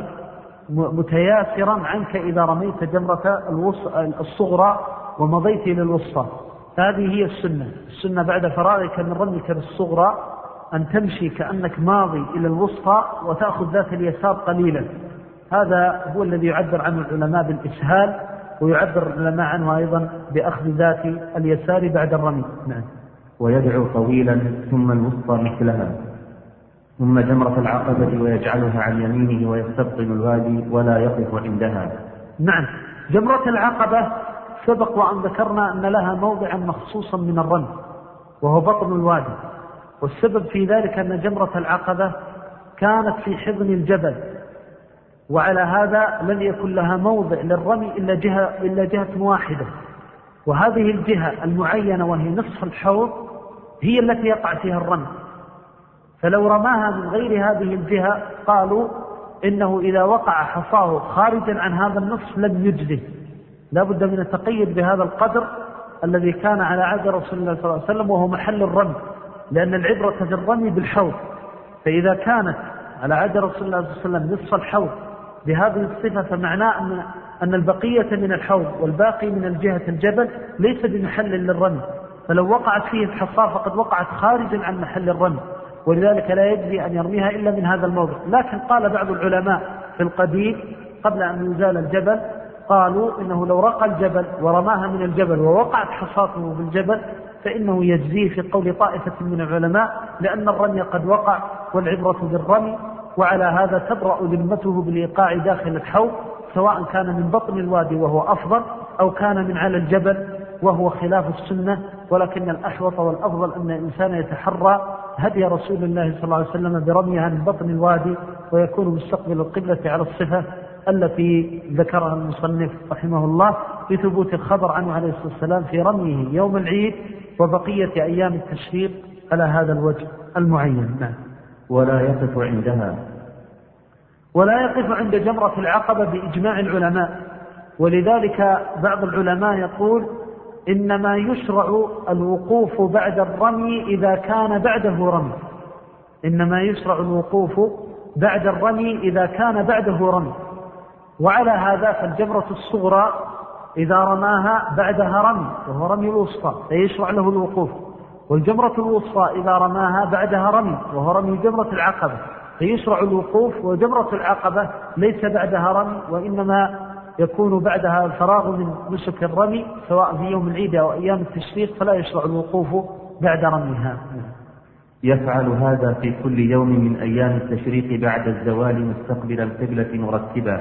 متياسرا عنك إذا رميت جمرة الصغرى ومضيت إلى الوسطى. هذه هي السنة بعد فراغك من رميك للصغرى أن تمشي كأنك ماضي إلى الوسطى وتأخذ ذات اليسار قليلا. هذا هو الذي يعبر عنه العلماء بالإسهال، ويعبر العلماء عنه أيضا بأخذ ذات اليسار بعد الرمي. نعم. ويدعو طويلا ثم الوسطى مثلها، ثم جمرة العقبة ويجعلها عن يمينه ويستبطن الوادي ولا يقف عندها. نعم. جمرة العقبة سبق وأن ذكرنا أن لها موضعا مخصوصا من الرمي وهو بطن الوادي، والسبب في ذلك أن جمرة العقبة كانت في حضن الجبل، وعلى هذا لم يكن لها موضع للرمي إلا جهة واحدة، وهذه الجهة المعينة وهي نصف الحوض هي التي يقع فيها الرمي. فلو رماها من غير هذه الجهة قالوا إنه إذا وقع حصاه خارجا عن هذا النصف لم يجزه، لا بد من التقيد بهذا القدر الذي كان على عهد رسول الله صلى الله عليه وسلم وهو محل الرمي، لأن العبرة في الرمي بالحوض. فإذا كانت على عهد رسول الله صلى الله عليه وسلم نصف الحوض بهذه الصفة فمعناه أن البقية من الحوض والباقي من الجهة الجبل ليس بمحل للرمي، فلو وقعت فيه الحصى فقد وقعت خارجا عن محل الرمي، ولذلك لا يجزي أن يرميها إلا من هذا الموضع. لكن قال بعض العلماء في القديم قبل أن يزال الجبل، قالوا إنه لو رقى الجبل ورماها من الجبل ووقعت حصاته بالجبل فإنه يجزيه في قول طائفة من العلماء، لأن الرمي قد وقع والعبرة بالرمي، وعلى هذا تبرأ ذمته بالإيقاع داخل الحوض، سواء كان من بطن الوادي وهو أفضل أو كان من على الجبل وهو خلاف السنة. ولكن الأحوط والأفضل أن الإنسان يتحرى هدي رسول الله صلى الله عليه وسلم برميها من بطن الوادي، ويكون مستقبل القبلة على الصفة التي ذكرها المصنف رحمه الله بثبوت الخبر عنه عليه الصلاة والسلام في رميه يوم العيد وبقية أيام التشريق على هذا الوجه المعين. نعم. ولا يقف عندها، ولا يقف عند جمرة العقبة بإجماع العلماء، ولذلك بعض العلماء يقول إنما يشرع الوقوف بعد الرمي إذا كان بعده رمي، إنما يشرع الوقوف بعد الرمي إذا كان بعده رمي. وعلى هذا فالجمرة الصغرى إذا رماها بعدها رمي وهو رمي الوسطى فيشرع له الوقوف، والجمرة الوسطى إذا رماها بعدها رمي وهو رمي جمرة العقبة فيشرع الوقوف، وجمرة العقبة ليس بعدها رمي وإنما يكون بعدها الفراغ من نسك الرمي سواء في يوم العيد أو أيام التشريق، فلا يشرع الوقوف بعد رميها. يفعل هذا في كل يوم من أيام التشريق بعد الزوال مستقبل القبلة مرتبا.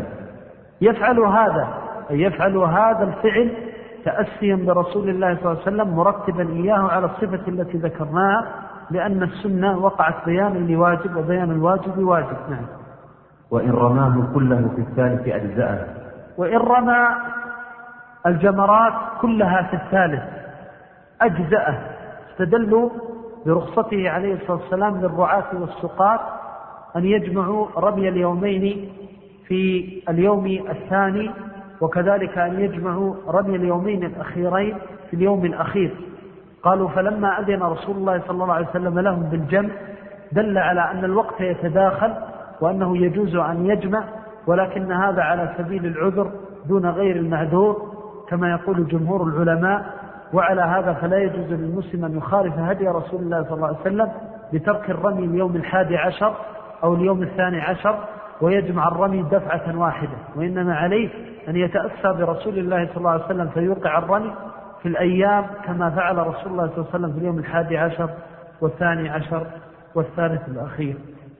يفعل هذا الفعل تأسيا برسول الله صلى الله عليه وسلم مرتبا إياه على الصفة التي ذكرناها، لأن السنة وقعت بيانا لواجب وبيان الواجب واجب. نعم. وإن رماه كله في الثالث أجزأه، وإن رمى الجمرات كلها في الثالث أجزأه. استدلوا برخصته عليه الصلاة والسلام للرعاة والسقاة أن يجمعوا رمي اليومين في اليوم الثاني، وكذلك أن يجمعوا رمي اليومين الأخيرين في اليوم الأخير. قالوا فلما أذن رسول الله صلى الله عليه وسلم لهم بالجمع دل على أن الوقت يتداخل وأنه يجوز أن يجمع، ولكن هذا على سبيل العذر دون غير المعذور كما يقول جمهور العلماء. وعلى هذا فلا يجوز للمسلم أن يخالف هدي رسول الله صلى الله عليه وسلم بترك الرمي اليوم 11 أو اليوم 12 ويجمع الرمي دفعة واحدة، وإنما عليه أن يتأسى برسول الله صلى الله عليه وسلم فيوقع الرمي في الأيام كما فعل رسول الله صلى الله عليه وسلم في اليوم 11 و12 والثالث الأخير.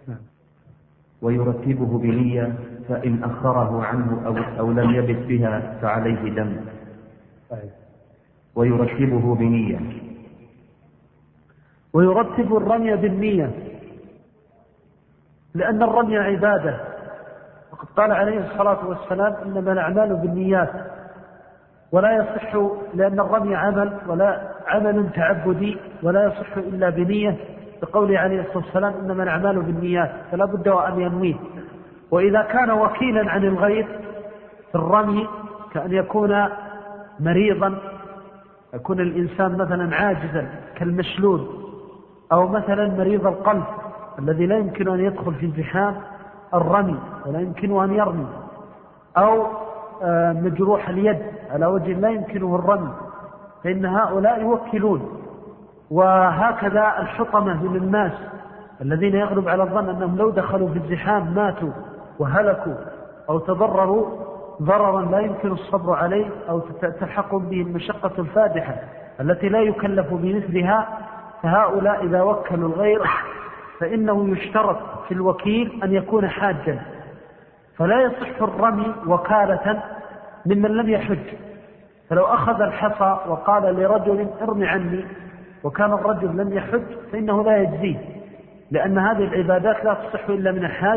ويرتبه بنية، فإن أخره عنه أو لم يبت بها فعليه دم. ويرتبه بنية. ويرتب الرمي بالنية لأن الرمي عبادة، وقد قال عليه الصلاة والسلام إنما الأعمال بالنيات، ولا يصح لأن الرمي عمل ولا عمل تعبدي ولا يصح إلا بنية، بقوله عليه الصلاة والسلام إنما الأعمال بالنيات، فلا بد وأن ينويه. وإذا كان وكيلا عن الغير في الرمي كأن يكون مريضا، يكون الإنسان مثلا عاجزا كالمشلول، أو مثلا مريض القلب الذي لا يمكن أن يدخل في زحام الرمي ولا يمكن أن يرمي، أو مجروح اليد على وجه لا يمكنه الرمي، فإن هؤلاء يوكلون. وهكذا الحطمة من الناس الذين يغلب على الظن أنهم لو دخلوا في الزحام ماتوا وهلكوا أو تضرروا ضررا لا يمكن الصبر عليه، أو تلحق به المشقة الفادحة التي لا يكلف بمثلها، فهؤلاء إذا وكلوا الغير فإنه يشترط في الوكيل أن يكون حاجا، فلا يصح الرمي وكالة ممن لم يحج. فلو أخذ الحصى وقال لرجل ارمي عني وكان الرجل لم يحج فإنه لا يجزيه، لأن هذه العبادات لا تصح إلا من الحاج،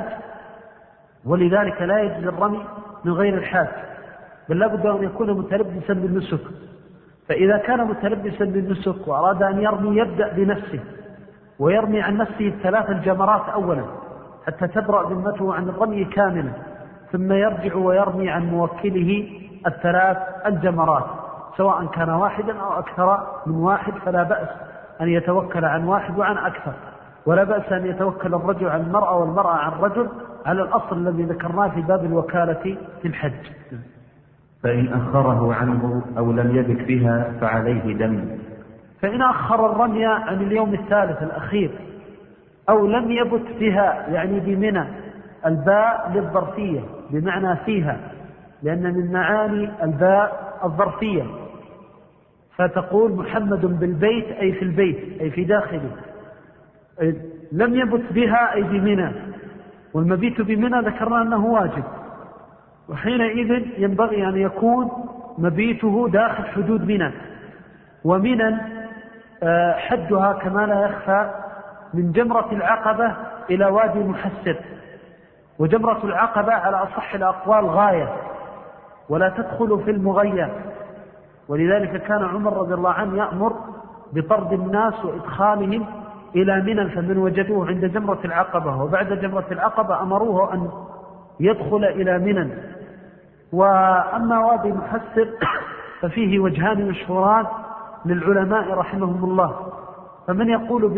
ولذلك لا يجزي الرمي من غير الحاج، بل لا بد أن يكون متلبسا بالنسك. فإذا كان متلبسا بالنسك وأراد أن يرمي يبدأ بنفسه ويرمي عن نفسه 3 الجمرات أولا حتى تبرأ ذمته عن الرمي كاملا، ثم يرجع ويرمي عن موكله 3 الجمرات، سواء كان واحدا أو أكثر من واحد، فلا بأس أن يتوكل عن واحد وعن أكثر، ولا بأس أن يتوكل الرجل عن المرأة والمرأة عن الرجل، على الأصل الذي ذكرناه في باب الوكالة في الحج. فإن أخره عنه أو لم يبك بها فعليه دم. فإن أخر الرمي عن اليوم 3 الأخير أو لم يبت بها، يعني بمنى، الباء للظرفية بمعنى فيها، لأن من معاني الباء الظرفية، فتقول محمد بالبيت أي في البيت أي في داخله، لم يبت بها أي بمنى، والمبيت بمنى ذكرنا أنه واجب، وحينئذ ينبغي أن يكون مبيته داخل حدود منى. ومنى حدها كما لا يخفى من جمرة العقبة إلى وادي محسر، وجمرة العقبة على أصح الأقوال غاية ولا تدخل في المغية، ولذلك كان عمر رضي الله عنه يأمر بطرد الناس وإدخالهم إلى منى، فمن وجدوه عند جمرة العقبة وبعد جمرة العقبة أمروه أن يدخل إلى منى. وأما وادي محسر ففيه وجهان مشهوران للعلماء رحمهم الله، فمن يقول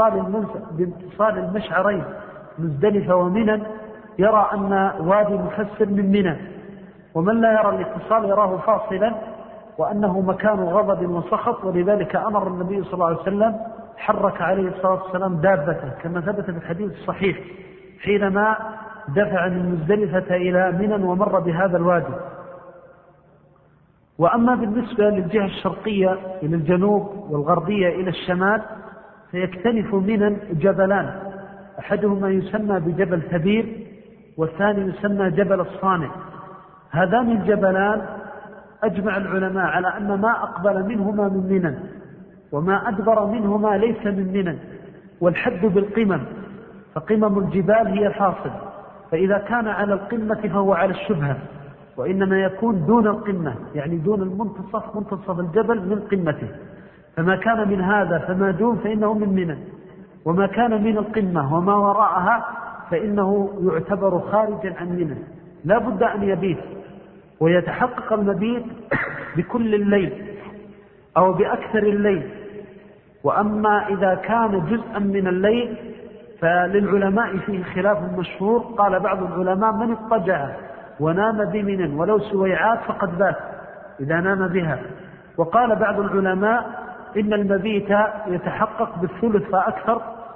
باتصال المشعرين مزدلفة ومنى يرى أن وادي محسر من منى، ومن لا يرى الاتصال يراه فاصلا وأنه مكان غضب وسخط، ولذلك أمر النبي صلى الله عليه وسلم حرك عليه الصلاة والسلام دابته كما ثبت في الحديث الصحيح حينما دفع من مزدلفة إلى منى ومر بهذا الوادي. وأما بالنسبة للجهة الشرقية إلى الجنوب والغربية إلى الشمال فيكتنف منى جبلان، أحدهما يسمى بجبل ثبير والثاني يسمى جبل الصانع. هذان الجبلان أجمع العلماء على أن ما أقبل منهما من منى وما أدبر منهما ليس من منى، والحد بالقمم، فقمم الجبال هي الحاصل، فإذا كان على القمة فهو على الشبهة، وإنما يكون دون القمة، يعني دون المنتصف، منتصف الجبل من قمته، فما كان من هذا فما دون فإنه من منى، وما كان من القمة وما وراءها فإنه يعتبر خارجا عن منى. لا بد أن يبيت ويتحقق المبيت بكل الليل أو بأكثر الليل. وأما إذا كان جزءا من الليل فللعلماء فيه خلاف مشهور، قال بعض العلماء من اضطجع ونام بمنى ولو سويعات فقد بات إذا نام بها، وقال بعض العلماء إن المبيت يتحقق بالثلث فأكثر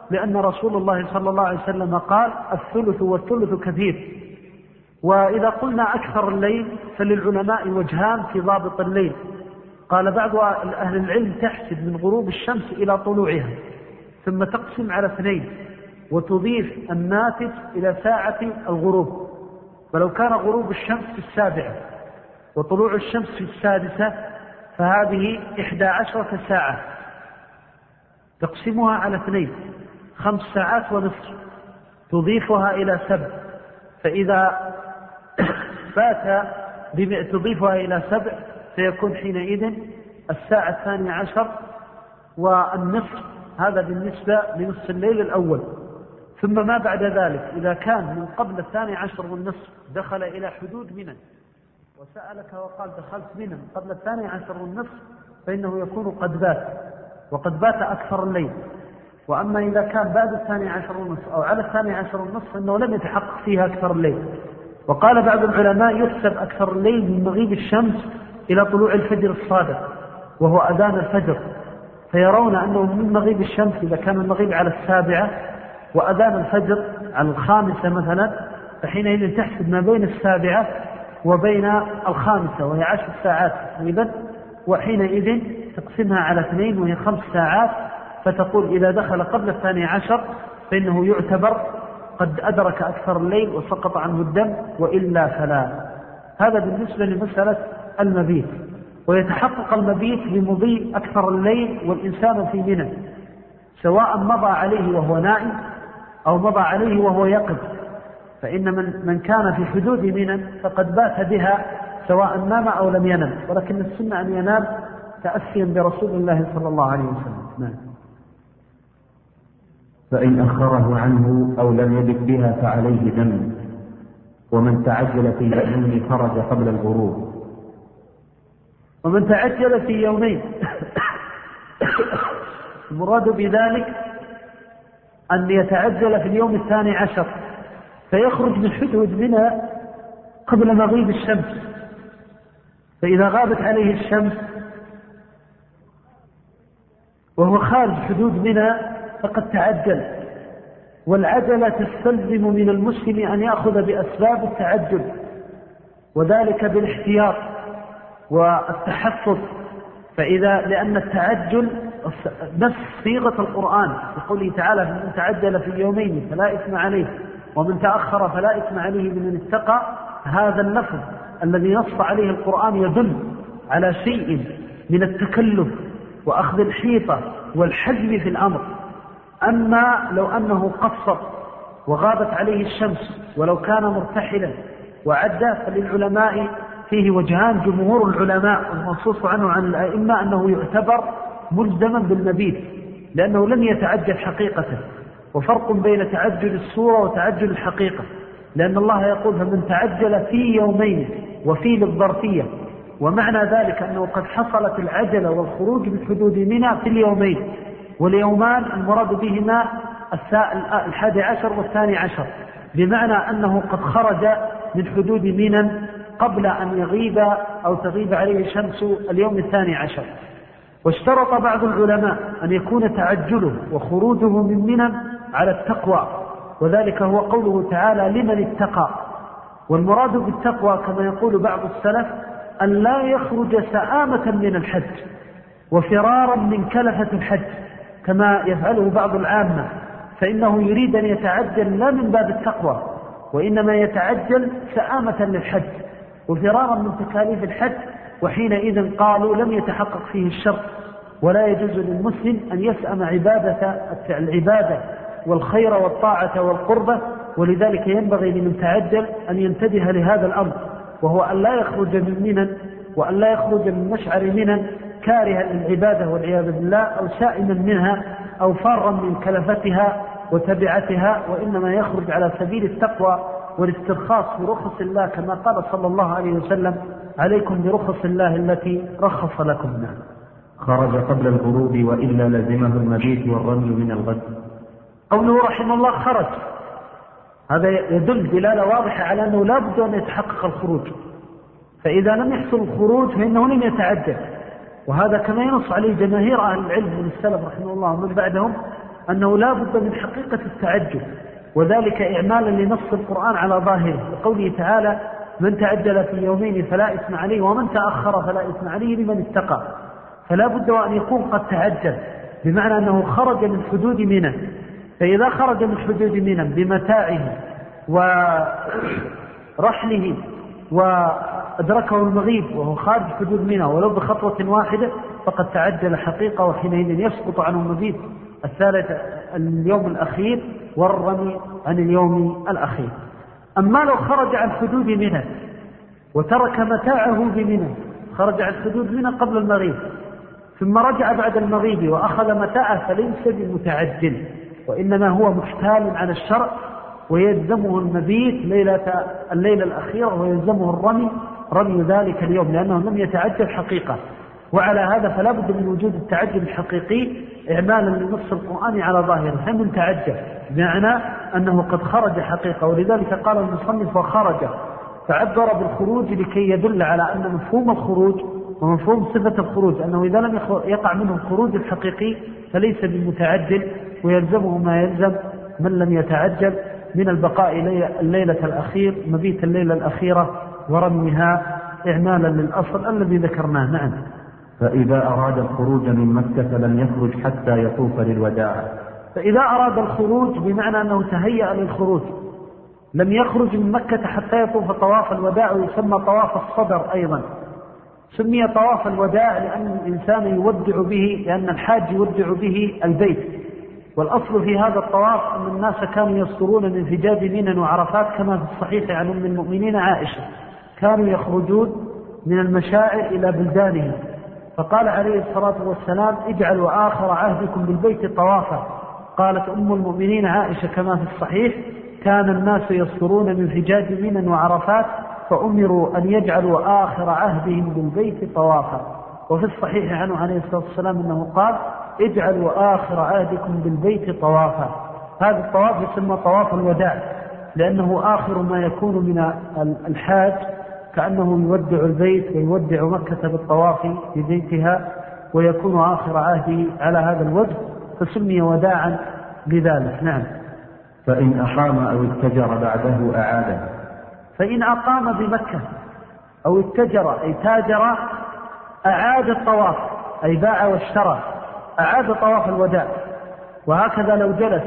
لأن رسول الله صلى الله عليه وسلم قال الثلث والثلث كثير. وإذا قلنا أكثر الليل فللعلماء وجهان في ضابط الليل. قال بعض أهل العلم تحسب من غروب الشمس إلى طلوعها ثم تقسم على 2 وتضيف الناتج إلى ساعة الغروب. فلو كان غروب الشمس في 7 وطلوع الشمس في 6 فهذه 11 ساعة تقسمها على 2 5 ساعات ونصف تضيفها إلى 7 فإذا فات تضيفها إلى 7 فيكون حينئذ الساعة 12 والنصف. هذا بالنسبة لنصف الليل الأول. ثم ما بعد ذلك إذا كان من قبل 12 والنصف دخل إلى حدود منى وسألك وقال دخلت منى قبل 12 والنصف فإنه يكون قد بات وقد بات أكثر الليل. وأما إذا كان بعد 12 والنصف أو على 12 والنصف فإنه لم يتحقق فيها أكثر الليل. وقال بعض العلماء يحسب أكثر الليل من مغيب الشمس إلى طلوع الفجر الصادق وهو أذان الفجر، فيرون أنه من مغيب الشمس إذا كان المغيب على 7 وأذان الفجر على 5 مثلا فحينئذ تحسب ما بين 7 وبين 5 وهي 10 ساعات تقريبا، وحينئذ تقسمها على 2 وهي 5 ساعات فتقول إذا دخل قبل 12 فإنه يعتبر قد أدرك أكثر الليل وسقط عنه الدم وإلا فلا. هذا بالنسبة لمسألة المبيت. ويتحقق المبيت بمضي أكثر الليل والإنسان في منى سواء مضى عليه وهو نائم أو مضى عليه وهو يقظ، فإن من كان في حدود منى فقد بات بها سواء نام أو لم ينم، ولكن السنة أن ينام تأسيا برسول الله صلى الله عليه وسلم. نعم. فإن أخره عنه أو لم يبت بها فعليه دم. ومن تعجل في يومين خرج قبل الغروب. ومن تعجل في يومين المراد بذلك أن يتعجل في اليوم 12 فيخرج من حدود منى قبل مغيب الشمس، فإذا غابت عليه الشمس وهو خارج حدود منى فقد تعجل. والعجلة تستلزم من المسلم أن يأخذ بأسباب التعجل، وذلك بالاحتياط والتحفظ. لأن التعجل نفس صيغة القرآن بقوله تعالى من تعجل في يومين فلا إثم عليه ومن تأخر فلا إثم عليه من اتقى. هذا اللفظ الذي نص عليه القرآن يدل على شيء من التكلف وأخذ الحيطة والحجم في الأمر. أما لو أنه قصر وغابت عليه الشمس ولو كان مرتحلا وعدى فللعلماء فيه وجهان. جمهور العلماء المنصوص عنه عن الأئمة أنه يعتبر ملزما بالمبيت لأنه لم يتعجل حقيقة، وفرق بين تعجل الصورة وتعجل الحقيقة، لأن الله يقول فمن تعجل في يومين وفي للظرفية، ومعنى ذلك أنه قد حصلت العجلة والخروج من حدود منى في اليومين، واليومان المراد بهما 11 و12، بمعنى أنه قد خرج من حدود منى قبل أن يغيب أو تغيب عليه الشمس اليوم 12. واشترط بعض العلماء أن يكون تعجله وخروجه من منى على التقوى، وذلك هو قوله تعالى لمن اتقى. والمراد بالتقوى كما يقول بعض السلف أن لا يخرج سآمة من الحج وفرارا من كلفة الحج كما يفعله بعض العامة، فإنه يريد أن يتعجل لا من باب التقوى وإنما يتعجل سآمة للحج وفرارا من تكاليف الحج، وحينئذ قالوا لم يتحقق فيه الشرط، ولا يجوز للمسلم أن يسأم العبادة والخير والطاعة والقربة. ولذلك ينبغي لمن تعجل أن ينتبه لهذا الأمر، وهو أن لا يخرج من منى وأن لا يخرج من مشعر منى كارها للعبادة والعياذ بالله أو سائما منها أو فارا من كلفتها وتبعتها، وإنما يخرج على سبيل التقوى والاسترخاص برخص الله كما قال صلى الله عليه وسلم عليكم برخص الله التي رخص لكم. نعم. خرج قبل الغروب وإلا لزمه المبيت والرمي من الغد. قوله رحمه الله خرج، هذا يدل دلالة واضحة على أنه لا بد أن يتحقق الخروج، فإذا لم يحصل الخروج فإنه لم يتعجل. وهذا كما ينص عليه جماهير أهل العلم من السلف رحمه الله ومن بعدهم أنه لا بد من حقيقة التعجل، وذلك إعمالا لنص القرآن على ظاهره، لقوله تعالى: من تعجل في يومين فلا إثم عليه ومن تأخر فلا إثم عليه لمن اتقى. فلا بد أن يكون قد تعجل، بمعنى أنه خرج من حدود منى. فإذا خرج من حدود منى بمتاعه ورحله وأدركه المغيب وهو خارج حدود منى ولو بخطوة واحدة فقد تعجل حقيقة، وحينئذ يسقط عنه المبيت الثالث اليوم الأخير والرمي عن اليوم الأخير. أما لو خرج عن حدود منى وترك متاعه بمنى، خرج عن حدود منى قبل المغيب ثم رجع بعد المغيب وأخذ متاعه فليس بمتعجل، وإنما هو محتال عن الشرع، ويلزمه المبيت الليلة الأخيرة، ويلزمه رمي ذلك اليوم لأنه لم يتعجل حقيقة. وعلى هذا فلا بد من وجود التعجل الحقيقي إعمالا لنص القرآن على ظاهره. فمن تعجل بمعنى أنه قد خرج حقيقة، ولذلك قال المصنف: وخرج، فعبر بالخروج لكي يدل على أن مفهوم الخروج ومفهوم صفة الخروج أنه إذا لم يقع منه الخروج الحقيقي فليس بمتعجل، ويلزمه ما يلزم من لم يتعجل من البقاء الليلة الأخير، مبيت الليلة الأخيرة ورميها إعمالا للأصل الذي ذكرناه. نعم. فإذا أراد الخروج من مكة لم يخرج حتى يطوف للوداع. فإذا أراد الخروج بمعنى أنه تهيأ للخروج لم يخرج من مكة حتى يطوف طواف الوداع، ويسمى طواف الصدر أيضا. سمي طواف الوداع لأن الإنسان يودع به، لأن الحاج يودع به البيت. والأصل في هذا الطواف أن الناس كانوا يصدرون من فجاج منى وعرفات كما في الصحيح عن أم المؤمنين عائشة، كانوا يخرجون من المشاعر إلى بلدانهم، فقال عليه الصلاة والسلام: اجعلوا آخر عهدكم بالبيت طوافا. قالت أم المؤمنين عائشة كما في الصحيح: كان الناس يصدرون من فجاج منى وعرفات فأمروا أن يجعلوا آخر عهدهم بالبيت طوافا. وفي الصحيح عنه عليه الصلاة والسلام أنه قال: اجعلوا آخر عهدكم بالبيت طوافا. هذا الطواف يسمى طواف الوداع لأنه آخر ما يكون من الحاج، كأنه يودع البيت ويودع مكة بالطواف ببيتها، ويكون آخر عهده على هذا الوجه، فسمي وداعا لذلك. نعم. فإن أقام أو اتجر بعده أعاده. فإن أقام بمكة أو اتجر أي تاجر أعاد الطواف، أي باع واشترى، أعاد طواف الوداع. وهكذا لو جلس،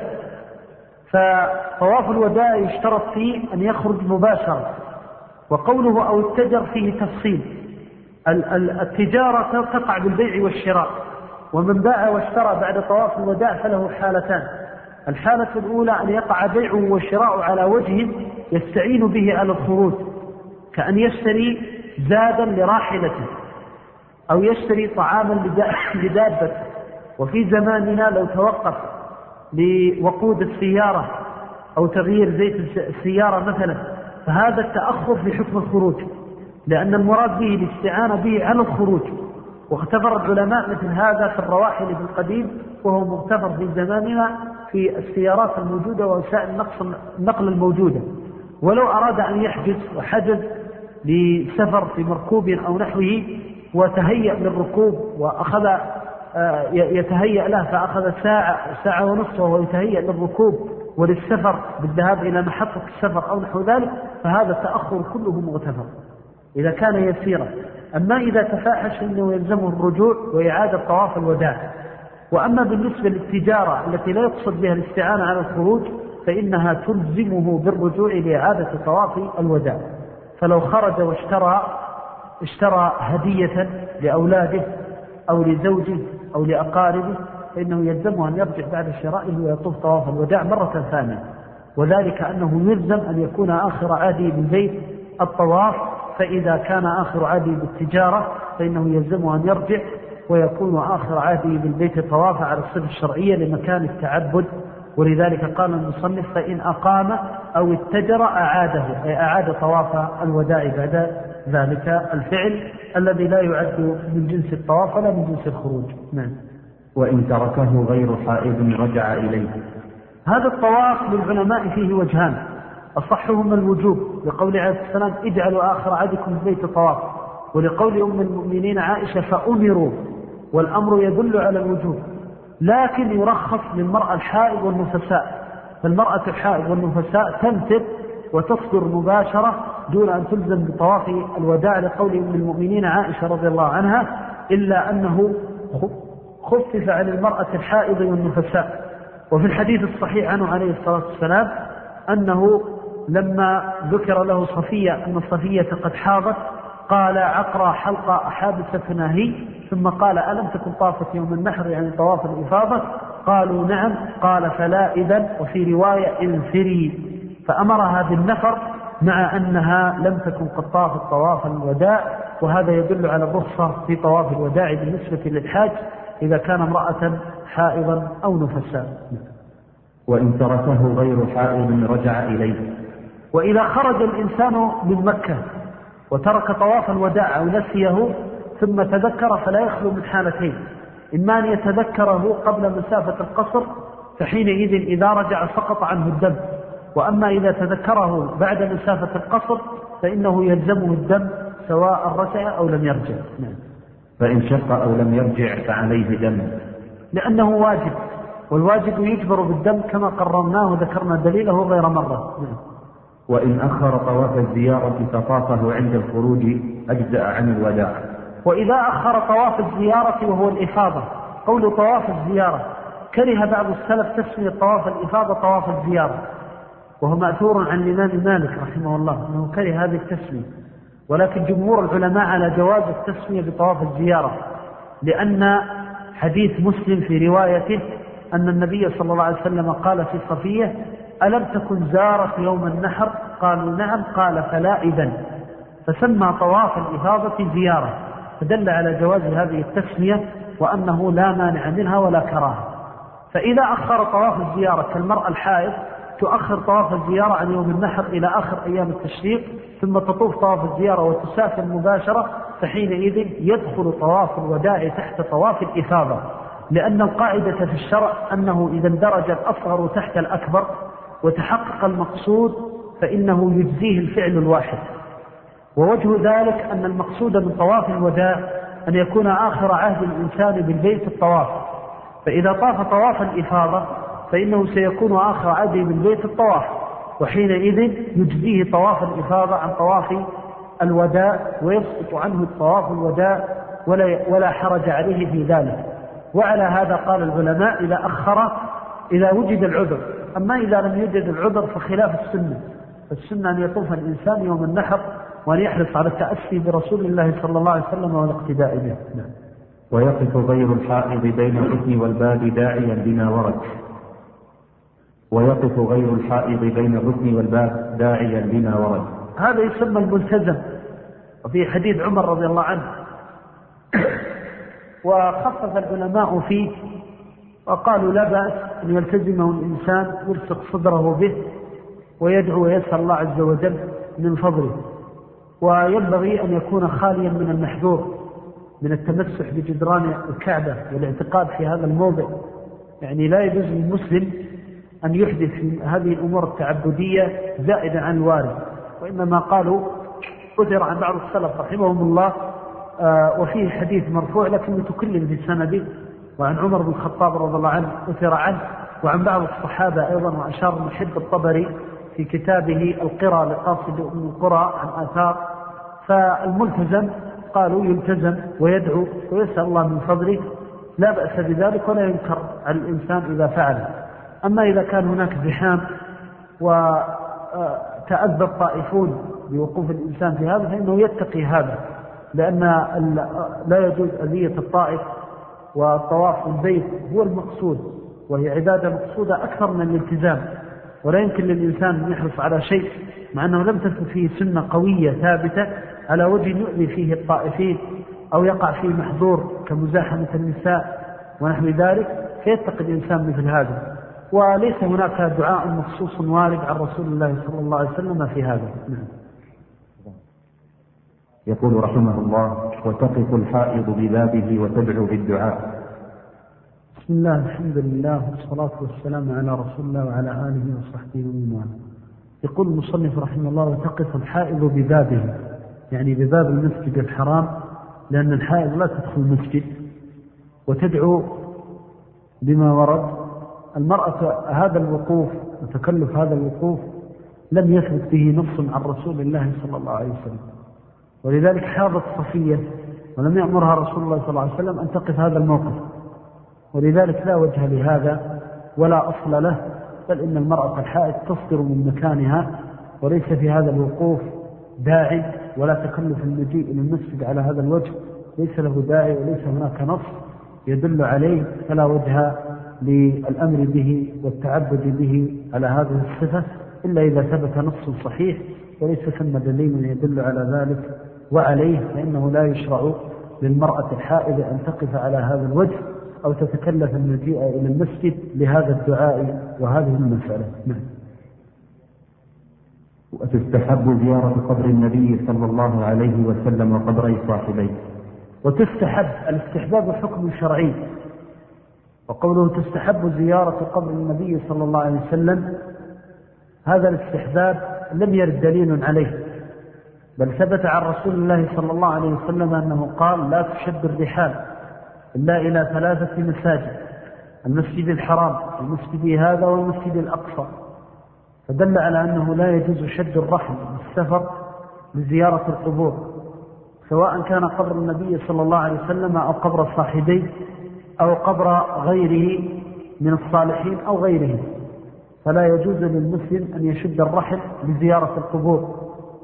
فطواف الوداع يشترط فيه أن يخرج مباشرة. وقوله أو اتجر فيه تفصيل، التجارة تقع بالبيع والشراء، ومن باع واشترى بعد طواف الوداع فله حالتان: الحالة الأولى أن يقع بيعه وشراء على وجه يستعين به على الخروج، كأن يشتري زادا لراحلته أو يشتري طعاما لدابته. وفي زماننا لو توقف لوقود السيارة أو تغيير زيت السيارة مثلا، فهذا التأخر في حكم الخروج، لأن المراد به الاستعانة به على الخروج. واختبر العلماء مثل هذا في الرواحل في القديم، وهو مغتفر في زماننا في السيارات الموجودة ووسائل النقل الموجودة. ولو أراد أن يحجز وحجز لسفر في مركوب أو نحوه وتهيأ للركوب وأخذ يتهيأ له، فأخذ ساعة ونصف وهو يتهيأ للركوب وللسفر بالذهاب إلى محطة السفر أو نحو ذلك، فهذا التأخر كله مغتفر إذا كان يسيرا. أما إذا تفاحش فإنه يلزمه الرجوع وإعادة طواف الوداع. وأما بالنسبة للتجارة التي لا يقصد بها الاستعانة على الخروج فإنها تلزمه بالرجوع لإعادة طواف الوداع. فلو خرج واشترى هدية لأولاده أو لزوجه أو لأقاربه فإنه يلزمه أن يرجع بعد شرائه ويطوف طواف الوداع مرة ثانية، وذلك أنه يلزم أن يكون آخر عهده بالبيت الطواف. فإذا كان آخر عهده بالتجارة فإنه يلزمه أن يرجع ويكون آخر عهده بالبيت الطواف على الصفة الشرعية لمكان التعبد. ولذلك قال المصنف: فإن أقام أو اتجر أعاده، أي أعاد طواف الوداع بعد ذلك الفعل الذي لا يعد من جنس الطواف ولا من جنس الخروج. نعم. وإن تركه غير حائض رجع إليه. هذا الطواف للعلماء فيه وجهان، أصحهما الوجوب لقول عليه السلام: اجعلوا آخر عهدكم بالبيت طواف، ولقول أم المؤمنين عائشة: فأمروا، والأمر يدل على الوجوب، لكن يرخص للمرأة الحائض والنفساء. فالمرأة الحائض والنفساء تنفذ وتصدر مباشرة دون أن تلزم بطواف الوداع، لقول أم المؤمنين عائشة رضي الله عنها: إلا أنه خفف عن المرأة الحائض والنفساء. وفي الحديث الصحيح عنه عليه الصلاة والسلام أنه لما ذكر له صفية أن صفية قد حاضت قال: عقرى حلقة حادثتنا هي، ثم قال: ألم تكن طافت يوم النحر يعني طواف الإفاضة؟ قالوا: نعم. قال: فلا إذن. وفي رواية: انفري. فأمرها بالنفر مع أنها لم تكن قد طافت طواف الوداع، وهذا يدل على الرخصة في طواف الوداع بالنسبة للحاج إذا كان امرأة حائضا أو نفساء. وإن تركه غير حائض رجع إليه. وإذا خرج الإنسان من مكة وترك طواف الوداع أو نسيه ثم تذكر فلا يخلو من حالتين: إما أن يتذكره قبل مسافة القصر فحينئذ إذا رجع سقط عنه الدم، وأما إذا تذكره بعد مسافة القصر فإنه يلزمه الدم سواء رجع أو لم يرجع. فإن شق أو لم يرجع فعليه دم، لأنه واجب، والواجب يجبر بالدم كما قررناه وذكرنا دليله غير مرة. وإن أخر طواف الزيارة فطافه عند الخروج أجزأ عن الوداع. وإذا أخر طواف الزيارة وهو الإفاضة، قول طواف الزيارة كره بعض السلف تسمية طواف الإفاضة طواف الزيارة، وهو مأثور عن الإمام مالك رحمه الله أنه كره هذه التسمية، ولكن جمهور العلماء على جواز التسمية بطواف الزيارة، لأن حديث مسلم في روايته أن النبي صلى الله عليه وسلم قال في صفية: ألم تكن زارت يوم النحر؟ قالوا: نعم. قال: فلا إذن. فسمى طواف الإفاضة زيارة، فدل على جواز هذه التسمية وأنه لا مانع منها ولا كراهة. فإذا أخر طواف الزيارة كالمرأة الحائض تؤخر طواف الزيارة عن يوم النحر إلى آخر أيام التشريق، ثم تطوف طواف الزيارة وتسافر مباشرة، فحينئذ يدخل طواف الوداع تحت طواف الإفاضة، لأن القاعدة في الشرع أنه إذا اندرج الأصغر تحت الأكبر وتحقق المقصود فإنه يجزيه الفعل الواحد. ووجه ذلك أن المقصود من طواف الوداع أن يكون آخر عهد الإنسان بالبيت الطواف، فإذا طاف طواف الإفاضة فإنه سيكون آخر عهده بالبيت الطواف، وحينئذ يجزيه طواف الإفاضة عن طواف الوداع ويسقط عنه الطواف الوداع ولا حرج عليه في ذلك. وعلى هذا قال العلماء: إذا أخر إذا وجد العذر. أما إذا لم يوجد العذر فخلاف السنة، فالسنة أن يطوف الإنسان يوم النحر وأن يحرص على التأسي برسول الله صلى الله عليه وسلم والاقتداء به. ويقف غير الحائض بين الركن والباب داعيا بما ورد. ويقف غير الحائض بين الركن والباب داعيا بما ورد. هذا يسمى الملتزم، وفي حديث عمر رضي الله عنه وخفف العلماء فيه وقالوا: لا بأس أن يلتزمه الإنسان يلصق صدره به ويدعو ويسأل الله عز وجل من فضله، وينبغي أن يكون خاليا من المحذور من التمسح بجدران الكعبة والاعتقاد في هذا الموضع. يعني لا يجوز للمسلم أن يحدث في هذه الأمور التعبدية زائدا عن الوارد، وإنما قالوا أثر عن بعض السلف رحمهم الله وفيه حديث مرفوع لكن تكلم في سنده، وعن عمر بن الخطاب رضي الله عنه أثر عنه، وعن بعض الصحابة أيضا، وأشار محب الطبري في كتابه القرى لقاصد أم القرى عن آثار. فالملتزم قالوا يلتزم ويدعو ويسأل الله من فضله، لا بأس بذلك ولا ينكر على الإنسان إذا فعل. أما إذا كان هناك زحام وتأذى الطائفون بوقوف الإنسان في هذا فإنه يتقي هذا، لأن لا يجوز أذية الطائف، والطواف البيت هو المقصود وهي عبادة مقصودة أكثر من الالتزام، ولا يمكن للإنسان أن يحرص على شيء مع أنه لم تثبت فيه سنة قوية ثابتة على وجه يؤذي فيه الطائفين أو يقع فيه محظور كمزاحمة النساء ونحو ذلك، فيتقي الإنسان مثل هذا. وليس هناك دعاء مخصوص وارد عن رسول الله صلى الله عليه وسلم في هذا. يقول رحمه الله: وتقف الحائض ببابه وتدعو بالدعاء. بسم الله، الحمد لله، والصلاة والسلام على رسول الله وعلى آله وصحبه ومن والاه. يقول المصنف رحمه الله: وتقف الحائض ببابه، يعني بباب المسجد الحرام، لأن الحائض لا تدخل المسجد، وتدعو بما ورد. المرأة هذا الوقوف وتكلف هذا الوقوف لم يثبت به نص عن رسول الله صلى الله عليه وسلم، ولذلك حاضت صفية ولم يأمرها رسول الله صلى الله عليه وسلم أن تقف هذا الموقف، ولذلك لا وجه لهذا ولا أصل له، بل إن المرأة الحائض تصدر من مكانها، وليس في هذا الوقوف داعي ولا تكلف المجيء إلى المسجد على هذا الوجه، ليس له داعي وليس هناك نص يدل عليه، فلا وجه للأمر به والتعبد به على هذه الصفة إلا إذا ثبت نص صحيح، وليس ثم دليل يدل على ذلك وعليه، فإنه لا يشرع للمرأة الحائض أن تقف على هذا الوجه أو تتكلف المجيء إلى المسجد لهذا الدعاء وهذه المسألة. نعم. وتستحب زيارة قبر النبي صلى الله عليه وسلم وقبري صاحبيه. وتستحب، الاستحباب حكم شرعي، وقوله تستحب زيارة قبر النبي صلى الله عليه وسلم، هذا الاستحباب لم يرد دليل عليه، بل ثبت عن رسول الله صلى الله عليه وسلم أنه قال لا تشد الرحال إلا إلى 3 مساجد: المسجد الحرام، المسجد هذا، والمسجد الأقصى، فدل على أنه لا يجوز شد الرحل بالسفر لزيارة القبور، سواء كان قبر النبي صلى الله عليه وسلم أو قبر صاحبيه أو قبر غيره من الصالحين أو غيره، فلا يجوز للمسلم أن يشد الرحل لزيارة القبور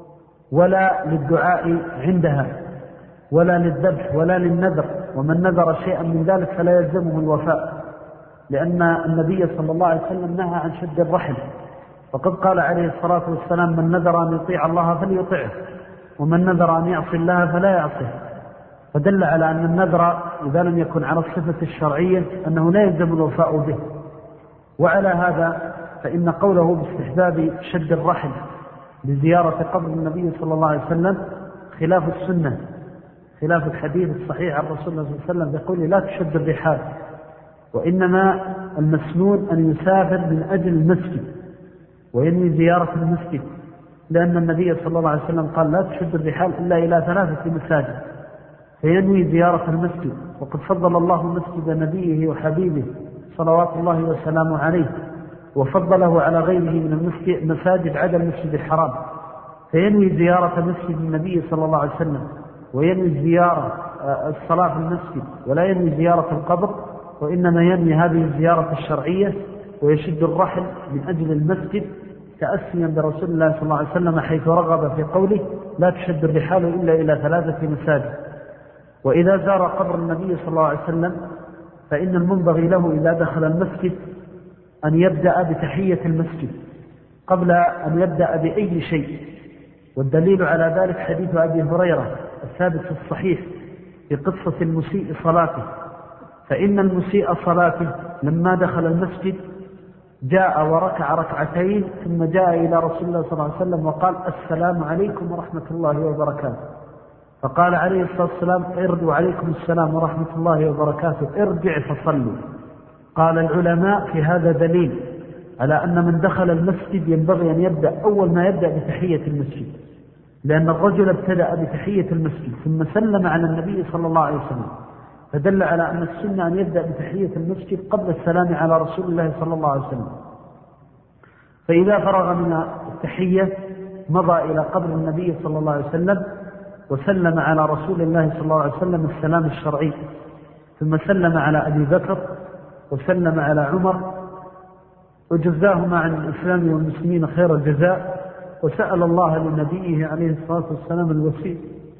ولا للدعاء عندها ولا للذبح ولا للنذر، ومن نذر شيئا من ذلك فلا يلزمه الوفاء، لأن النبي صلى الله عليه وسلم نهى عن شد الرحل، فقد قال عليه الصلاة والسلام: من نذر أن يطيع الله فليطيعه، ومن نذر أن يعصي الله فلا يعصيه، فدل على أن النذر إذا لم يكن على الصفة الشرعية أنه لا يلزم الوفاء به. وعلى هذا فإن قوله باستحباب شد الرحل لزيارة قبر النبي صلى الله عليه وسلم خلاف السنة، خلاف الحديث الصحيح عن رسول الله صلى الله عليه وسلم يقول لا تشد الرحال، وإنما المسنون أن يسافر من أجل المسجد وينوي زيارة المسجد، لأن النبي صلى الله عليه وسلم قال لا تشد الرحال إلا إلى 3 مساجد، فينوي زيارة المسجد، وقد فضل الله مسجد نبيه وحبيبه صلوات الله وسلامه عليه، وفضله على غيره من المساجد عدا المسجد الحرام، فينوي زيارة مسجد النبي صلى الله عليه وسلم، وينوي زيارة الصلاة في المسجد، ولا ينوي زيارة القبر، وإنما ينوي هذه الزيارة الشرعية، ويشد الرحل من أجل المسجد تأسيا برسول الله صلى الله عليه وسلم حيث رغب في قوله لا تشد الرحال إلا إلى 3 مساجد. وإذا زار قبر النبي صلى الله عليه وسلم فإن المنبغي له إذا دخل المسجد أن يبدأ بتحية المسجد قبل أن يبدأ بأي شيء، والدليل على ذلك حديث أبي هريرة الثابت في الصحيح في قصة المسيء صلاته، فإن المسيء صلاته لما دخل المسجد جاء وركع 2 ركعتين ثم جاء إلى رسول الله صلى الله عليه وسلم وقال السلام عليكم ورحمة الله وبركاته، فقال عليه الصلاة والسلام ارجعوا عليكم السلام ورحمة الله وبركاته ارجع فصلوا. قال العلماء في هذا دليل على أن من دخل المسجد ينبغي أن يبدأ أول ما يبدأ بتحية المسجد، لأن الرجل ابتدأ بتحية المسجد ثم سلم على النبي صلى الله عليه وسلم، فدل على أن السنة أن يبدأ بتحية المسجد قبل السلام على رسول الله صلى الله عليه وسلم. فإذا فرغ من التحية مضى إلى قبر النبي صلى الله عليه وسلم وسلم على رسول الله صلى الله عليه وسلم السلام الشرعي، ثم سلم على أبي بكر وسلم على عمر وجزاهما عن الإسلام والمسلمين خير الجزاء، وسأل الله لنبيه عليه الصلاة والسلام الوسيل،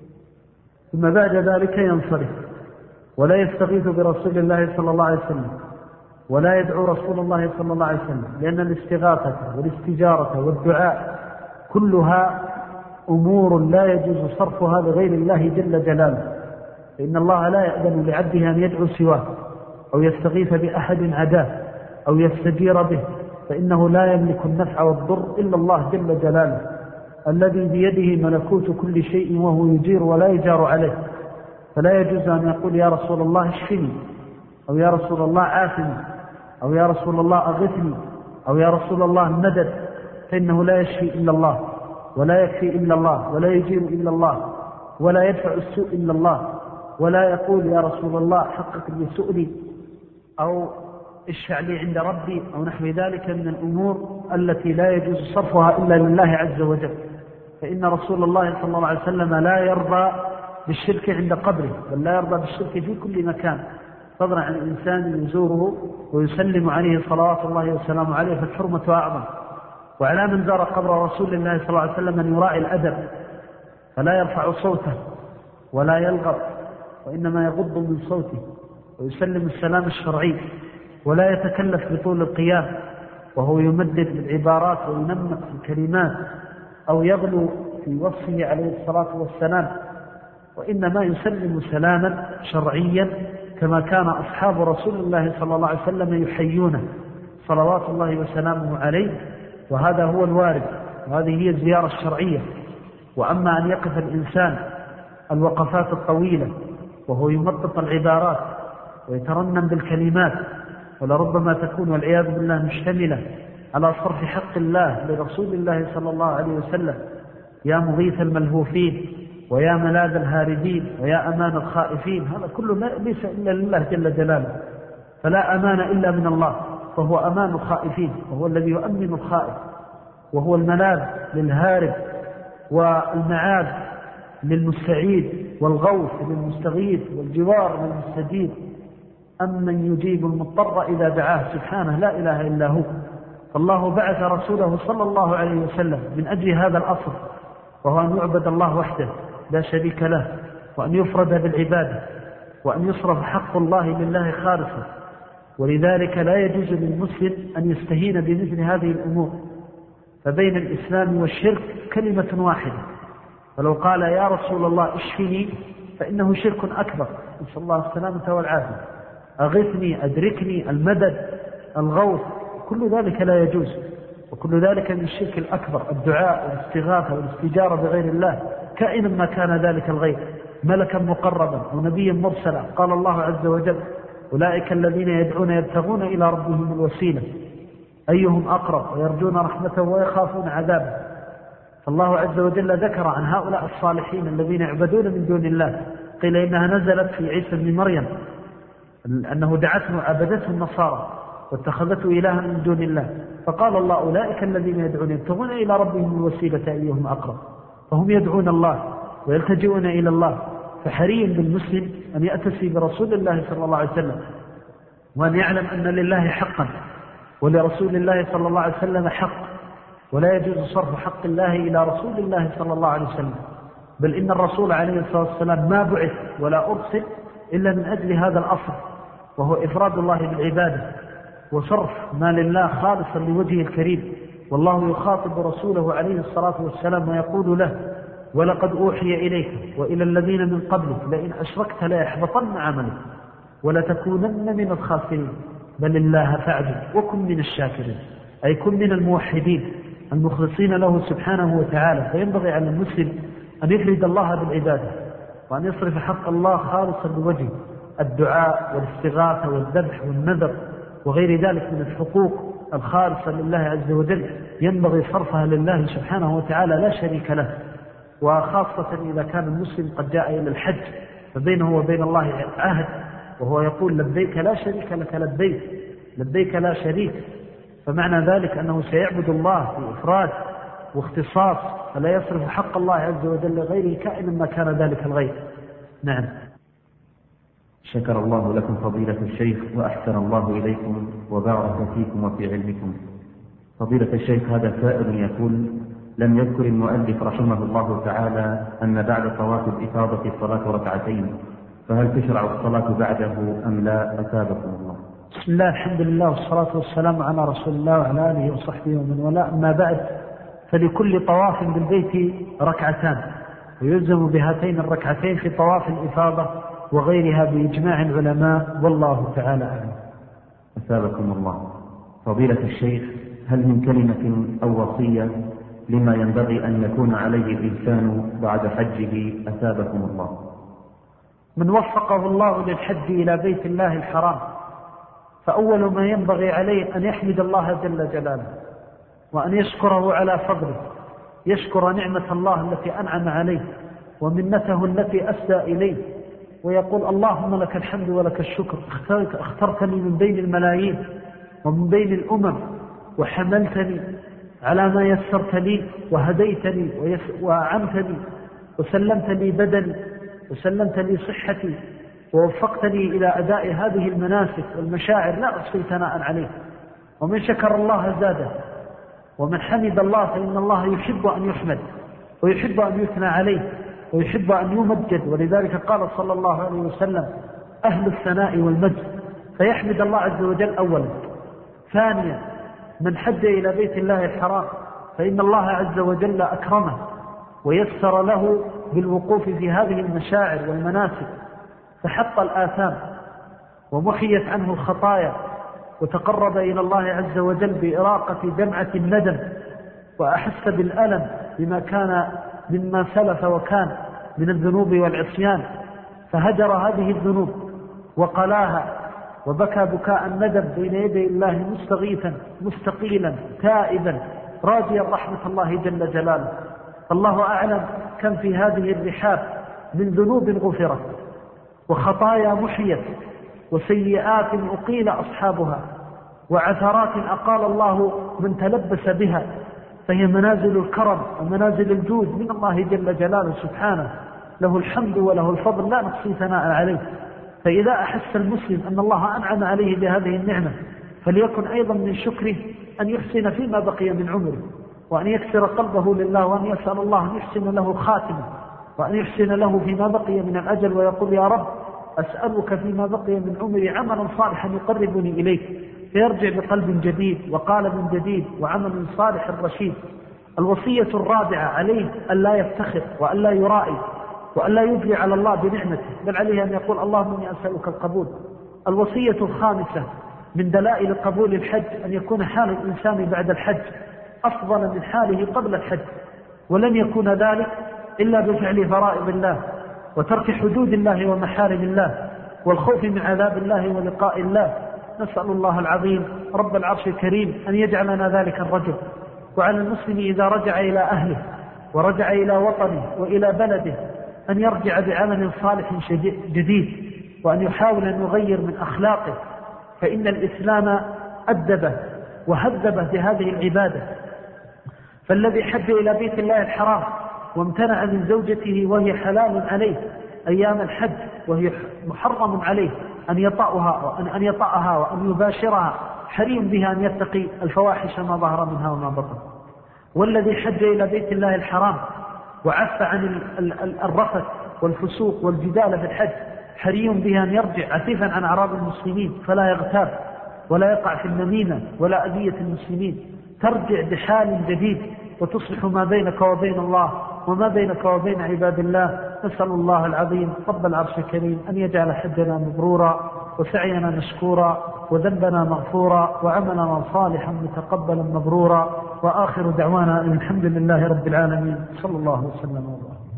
ثم بعد ذلك ينصرف ولا يستغيث برسول الله صلى الله عليه وسلم ولا يدعو رسول الله صلى الله عليه وسلم، لأن الاستغاثة والاستجارة والدعاء كلها أمور لا يجوز صرفها لغير الله جل جلاله، فإن الله لا يأذن لعبده أن يدعو سواه أو يستغيث بأحد عداه أو يستجير به، فإنه لا يملك النفع والضر إلا الله جل جلاله الذي بيده ملكوت كل شيء وهو يجير ولا يجار عليه، فلا يجوز أن يقول يا رسول الله اشفني، أو يا رسول الله عافني، أو يا رسول الله أغثني، أو يا رسول الله المدد، فإنه لا يشفي إلا الله ولا يكفي إلا الله ولا يجير إلا الله ولا يدفع السوء إلا الله، ولا يقول يا رسول الله حقق لي سؤلي أو اشفع لي عند ربي أو نحو ذلك من الأمور التي لا يجوز صرفها إلا لله عز وجل. فإن رسول الله صلى الله عليه وسلم لا يرضى بالشرك عند قبره، بل لا يرضى بالشرك في كل مكان، فضلا عن الإنسان يزوره ويسلم عليه صلوات الله وسلامه عليه، فالحرمة أعظم. وعلى من زار قبر رسول الله صلى الله عليه وسلم أن يراعي الأدب، فلا يرفع صوته ولا يلغط، وإنما يغض من صوته ويسلم السلام الشرعي، ولا يتكلف بطول القيام وهو يمدد بالعبارات وينمق في الكلمات أو يغلو في وصفه عليه الصلاة والسلام، وإنما يسلم سلاما شرعيا كما كان أصحاب رسول الله صلى الله عليه وسلم يحيونه صلوات الله وسلامه عليه. وهذا هو الوارد، وهذه هي الزيارة الشرعية. وأما أن يقف الإنسان الوقفات الطويلة وهو يمطط العبارات ويترنم بالكلمات، ولربما تكون والعياذ بالله مشتملة على صرف حق الله لرسول الله صلى الله عليه وسلم، يا مغيث الملهوفين ويا ملاذ الهاردين ويا أمان الخائفين، هذا كله ليس إلا لله جل جلاله، فلا أمان إلا من الله، فهو أمان الخائفين، وهو الذي يؤمن الخائف، وهو الملاذ للهارب والمعاذ للمستعيد والغوث للمستغيث والجوار للمستجيب. أمن يجيب المضطر إذا دعاه سبحانه لا إله إلا هو. فالله بعث رسوله صلى الله عليه وسلم من أجل هذا الأصل، وهو أن يعبد الله وحده لا شريك له، وأن يفرد بالعبادة، وأن يصرف حق الله لله خالصا. ولذلك لا يجوز للمسلم أن يستهين بمثل هذه الأمور. فبين الإسلام والشرك كلمة واحدة، فلو قال يا رسول الله اشفني فإنه شرك أكبر، نسأل الله السلامة والعافية. أغثني، أدركني، المدد، الغوث، كل ذلك لا يجوز، وكل ذلك من الشرك الأكبر. الدعاء والاستغاثة والاستجارة بغير الله كائنا ما كان ذلك الغير، ملكا مقربا أو نبيا مرسلا. قال الله عز وجل أولئك الذين يدعون يبتغون إلى ربهم الوسيلة أيهم أقرب ويرجون رحمته ويخافون عذابه. فالله عز وجل ذكر عن هؤلاء الصالحين الذين يعبدون من دون الله، قيل إنها نزلت في عيسى بن مريم أنه دعته عبدته النصارى واتخذته إلها من دون الله، فقال الله أولئك الذين يدعون يبتغون إلى ربهم الوسيلة أيهم أقرب، فهم يدعون الله ويلتجئون إلى الله. فحري بالمسلم أن يأتسي برسول الله صلى الله عليه وسلم، وأن يعلم أن لله حقا ولرسول الله صلى الله عليه وسلم حق، ولا يجوز صرف حق الله إلى رسول الله صلى الله عليه وسلم، بل إن الرسول عليه الصلاة والسلام ما بعث ولا أرسل إلا من أجل هذا الأصل، وهو إفراد الله بالعبادة وصرف ما لله خالصا لوجهه الكريم. والله يخاطب رسوله عليه الصلاة والسلام ويقول له ولقد أوحي إليك وإلى الذين من قبلك لئن أشركت لا يحبطن عملك ولتكونن من الخاسرين بل الله فاعبد وكن من الشاكرين، أي كن من الموحدين المخلصين له سبحانه وتعالى. فينبغي على المسلم أن يفرد الله بالعبادة، وأن يصرف حق الله خالصا بوجهه، الدعاء والاستغاثة والذبح والنذر وغير ذلك من الحقوق الخالصة لله عز وجل ينبغي صرفها لله سبحانه وتعالى لا شريك له. وخاصة إذا كان المسلم قد جاء إلى الحج فبينه وبين الله عهد، وهو يقول لبيك لا شريك لك لبيك، لبيك لا شريك، فمعنى ذلك أنه سيعبد الله في إفراد واختصاص، فلا يصرف حق الله عز وجل لغيره كائنا ما كان ذلك الغير. نعم. شكر الله لكم فضيلة الشيخ وأحسن الله إليكم وبارك فيكم وفي علمكم. فضيلة الشيخ، هذا سائل يقول لم يذكر المؤلف رحمه الله تعالى أن بعد طواف الإفاضة الصلاة ركعتين، فهل تشرع الصلاة بعده أم لا؟ أثابكم الله. بسم الله الحمد لله والصلاة والسلام على رسول الله وعلى آله وصحبه ومن والاه. أما بعد، فلكل طواف بالبيت ركعتان، ويلزم بهاتين الركعتين في طواف الإفاضة وغيرها بإجماع العلماء، والله تعالى أعلم. أثابكم الله. فضيلة الشيخ، هل من كلمة أو وصية لما ينبغي أن يكون عليه الإنسان بعد حجه؟ أثابكم الله. من وفقه الله للحج إلى بيت الله الحرام، فأول ما ينبغي عليه أن يحمد الله جل جلاله، وأن يشكره على فضله، يشكر نعمة الله التي أنعم عليه ومنته التي أسدى إليه، ويقول اللهم لك الحمد ولك الشكر، اخترتني من بين الملايين ومن بين الأمم، وحملتني على ما يسرت لي، وهديتني وأعنتني، وسلمت لي بدني، وسلمت لي صحتي، ووفقتني إلى أداء هذه المناسك والمشاعر لا أحصي ثناء عليه. ومن شكر الله زاده، ومن حمد الله فإن الله يحب أن يحمد، ويحب أن يثنى عليه، ويحب أن يمجد. ولذلك قال صلى الله عليه وسلم أهل الثناء والمجد، فيحمد الله عز وجل أولا. ثانيا من حج إلى بيت الله الحرام فإن الله عز وجل أكرمه ويسر له بالوقوف في هذه المشاعر والمناسك، فحط الآثام ومحيت عنه الخطايا، وتقرب إلى الله عز وجل بإراقة دمعة الندم، وأحس بالألم بما كان مما سلف وكان من الذنوب والعصيان، فهجر هذه الذنوب وقلاها، وبكى بكاء الندم بين يدي الله مستغيثا مستقيلا تائبا راجيا رحمة الله جل جلاله. الله أعلم كم في هذه الرحاب من ذنوب غفرت، وخطايا محيت، وسيئات أقيل أصحابها، وعثرات أقال الله من تلبس بها، فهي منازل الكرم ومنازل الجود من الله جل جلاله سبحانه، له الحمد وله الفضل لا نحصي ثناء عليه. فإذا أحس المسلم أن الله أنعم عليه بهذه النعمة فليكن أيضا من شكره أن يحسن فيما بقي من عمره، وأن يكسر قلبه لله، وأن يسأل الله أن يحسن له خاتمه، وأن يحسن له فيما بقي من الأجل، ويقول يا رب أسألك فيما بقي من عمري عملا صالحا يقربني إليك، فيرجع بقلب جديد وقالب جديد وعمل صالح رشيد. الوصية الرابعة عليه أن لا يفتخر وأن لا يرائي وأن لا يدلي على الله بنعمته، بل عليه أن يقول اللهم إني أسألك القبول. الوصية الخامسة من دلائل قبول الحج أن يكون حال الإنسان بعد الحج أفضل من حاله قبل الحج، ولن يكون ذلك إلا بفعل فرائض الله، وترك حدود الله ومحارم الله، والخوف من عذاب الله ولقاء الله. نسأل الله العظيم رب العرش الكريم أن يجعلنا ذلك الرجل. وعلى المسلم إذا رجع إلى أهله ورجع إلى وطنه وإلى بلده أن يرجع بعمل صالح جديد، وأن يحاول أن يغير من أخلاقه، فإن الإسلام أدبه وهذبه بهذه العبادة. فالذي حج إلى بيت الله الحرام وامتنع من زوجته وهي حلال عليه أيام الحج وهي محرم عليه أن يطأها وأن يباشرها، حري بها أن يتقي الفواحش ما ظهر منها وما بطن. والذي حج إلى بيت الله الحرام وعف عن الرفث والفسوق والجدال في الحج، حري بها أن يرجع عفيفا عن أعراض المسلمين، فلا يغتاب ولا يقع في النميمة ولا أذية المسلمين، ترجع بحال جديد وتصلح ما بينك وبين الله وما بينك وبين عباد الله. نسأل الله العظيم رب العرش الكريم أن يجعل حجنا مبرورا، وسعينا مشكورا، وذنبنا مغفورا، وعملنا صالحا متقبلا مبرورا. وآخر دعوانا الحمد لله رب العالمين، صلى الله وسلم وبارك.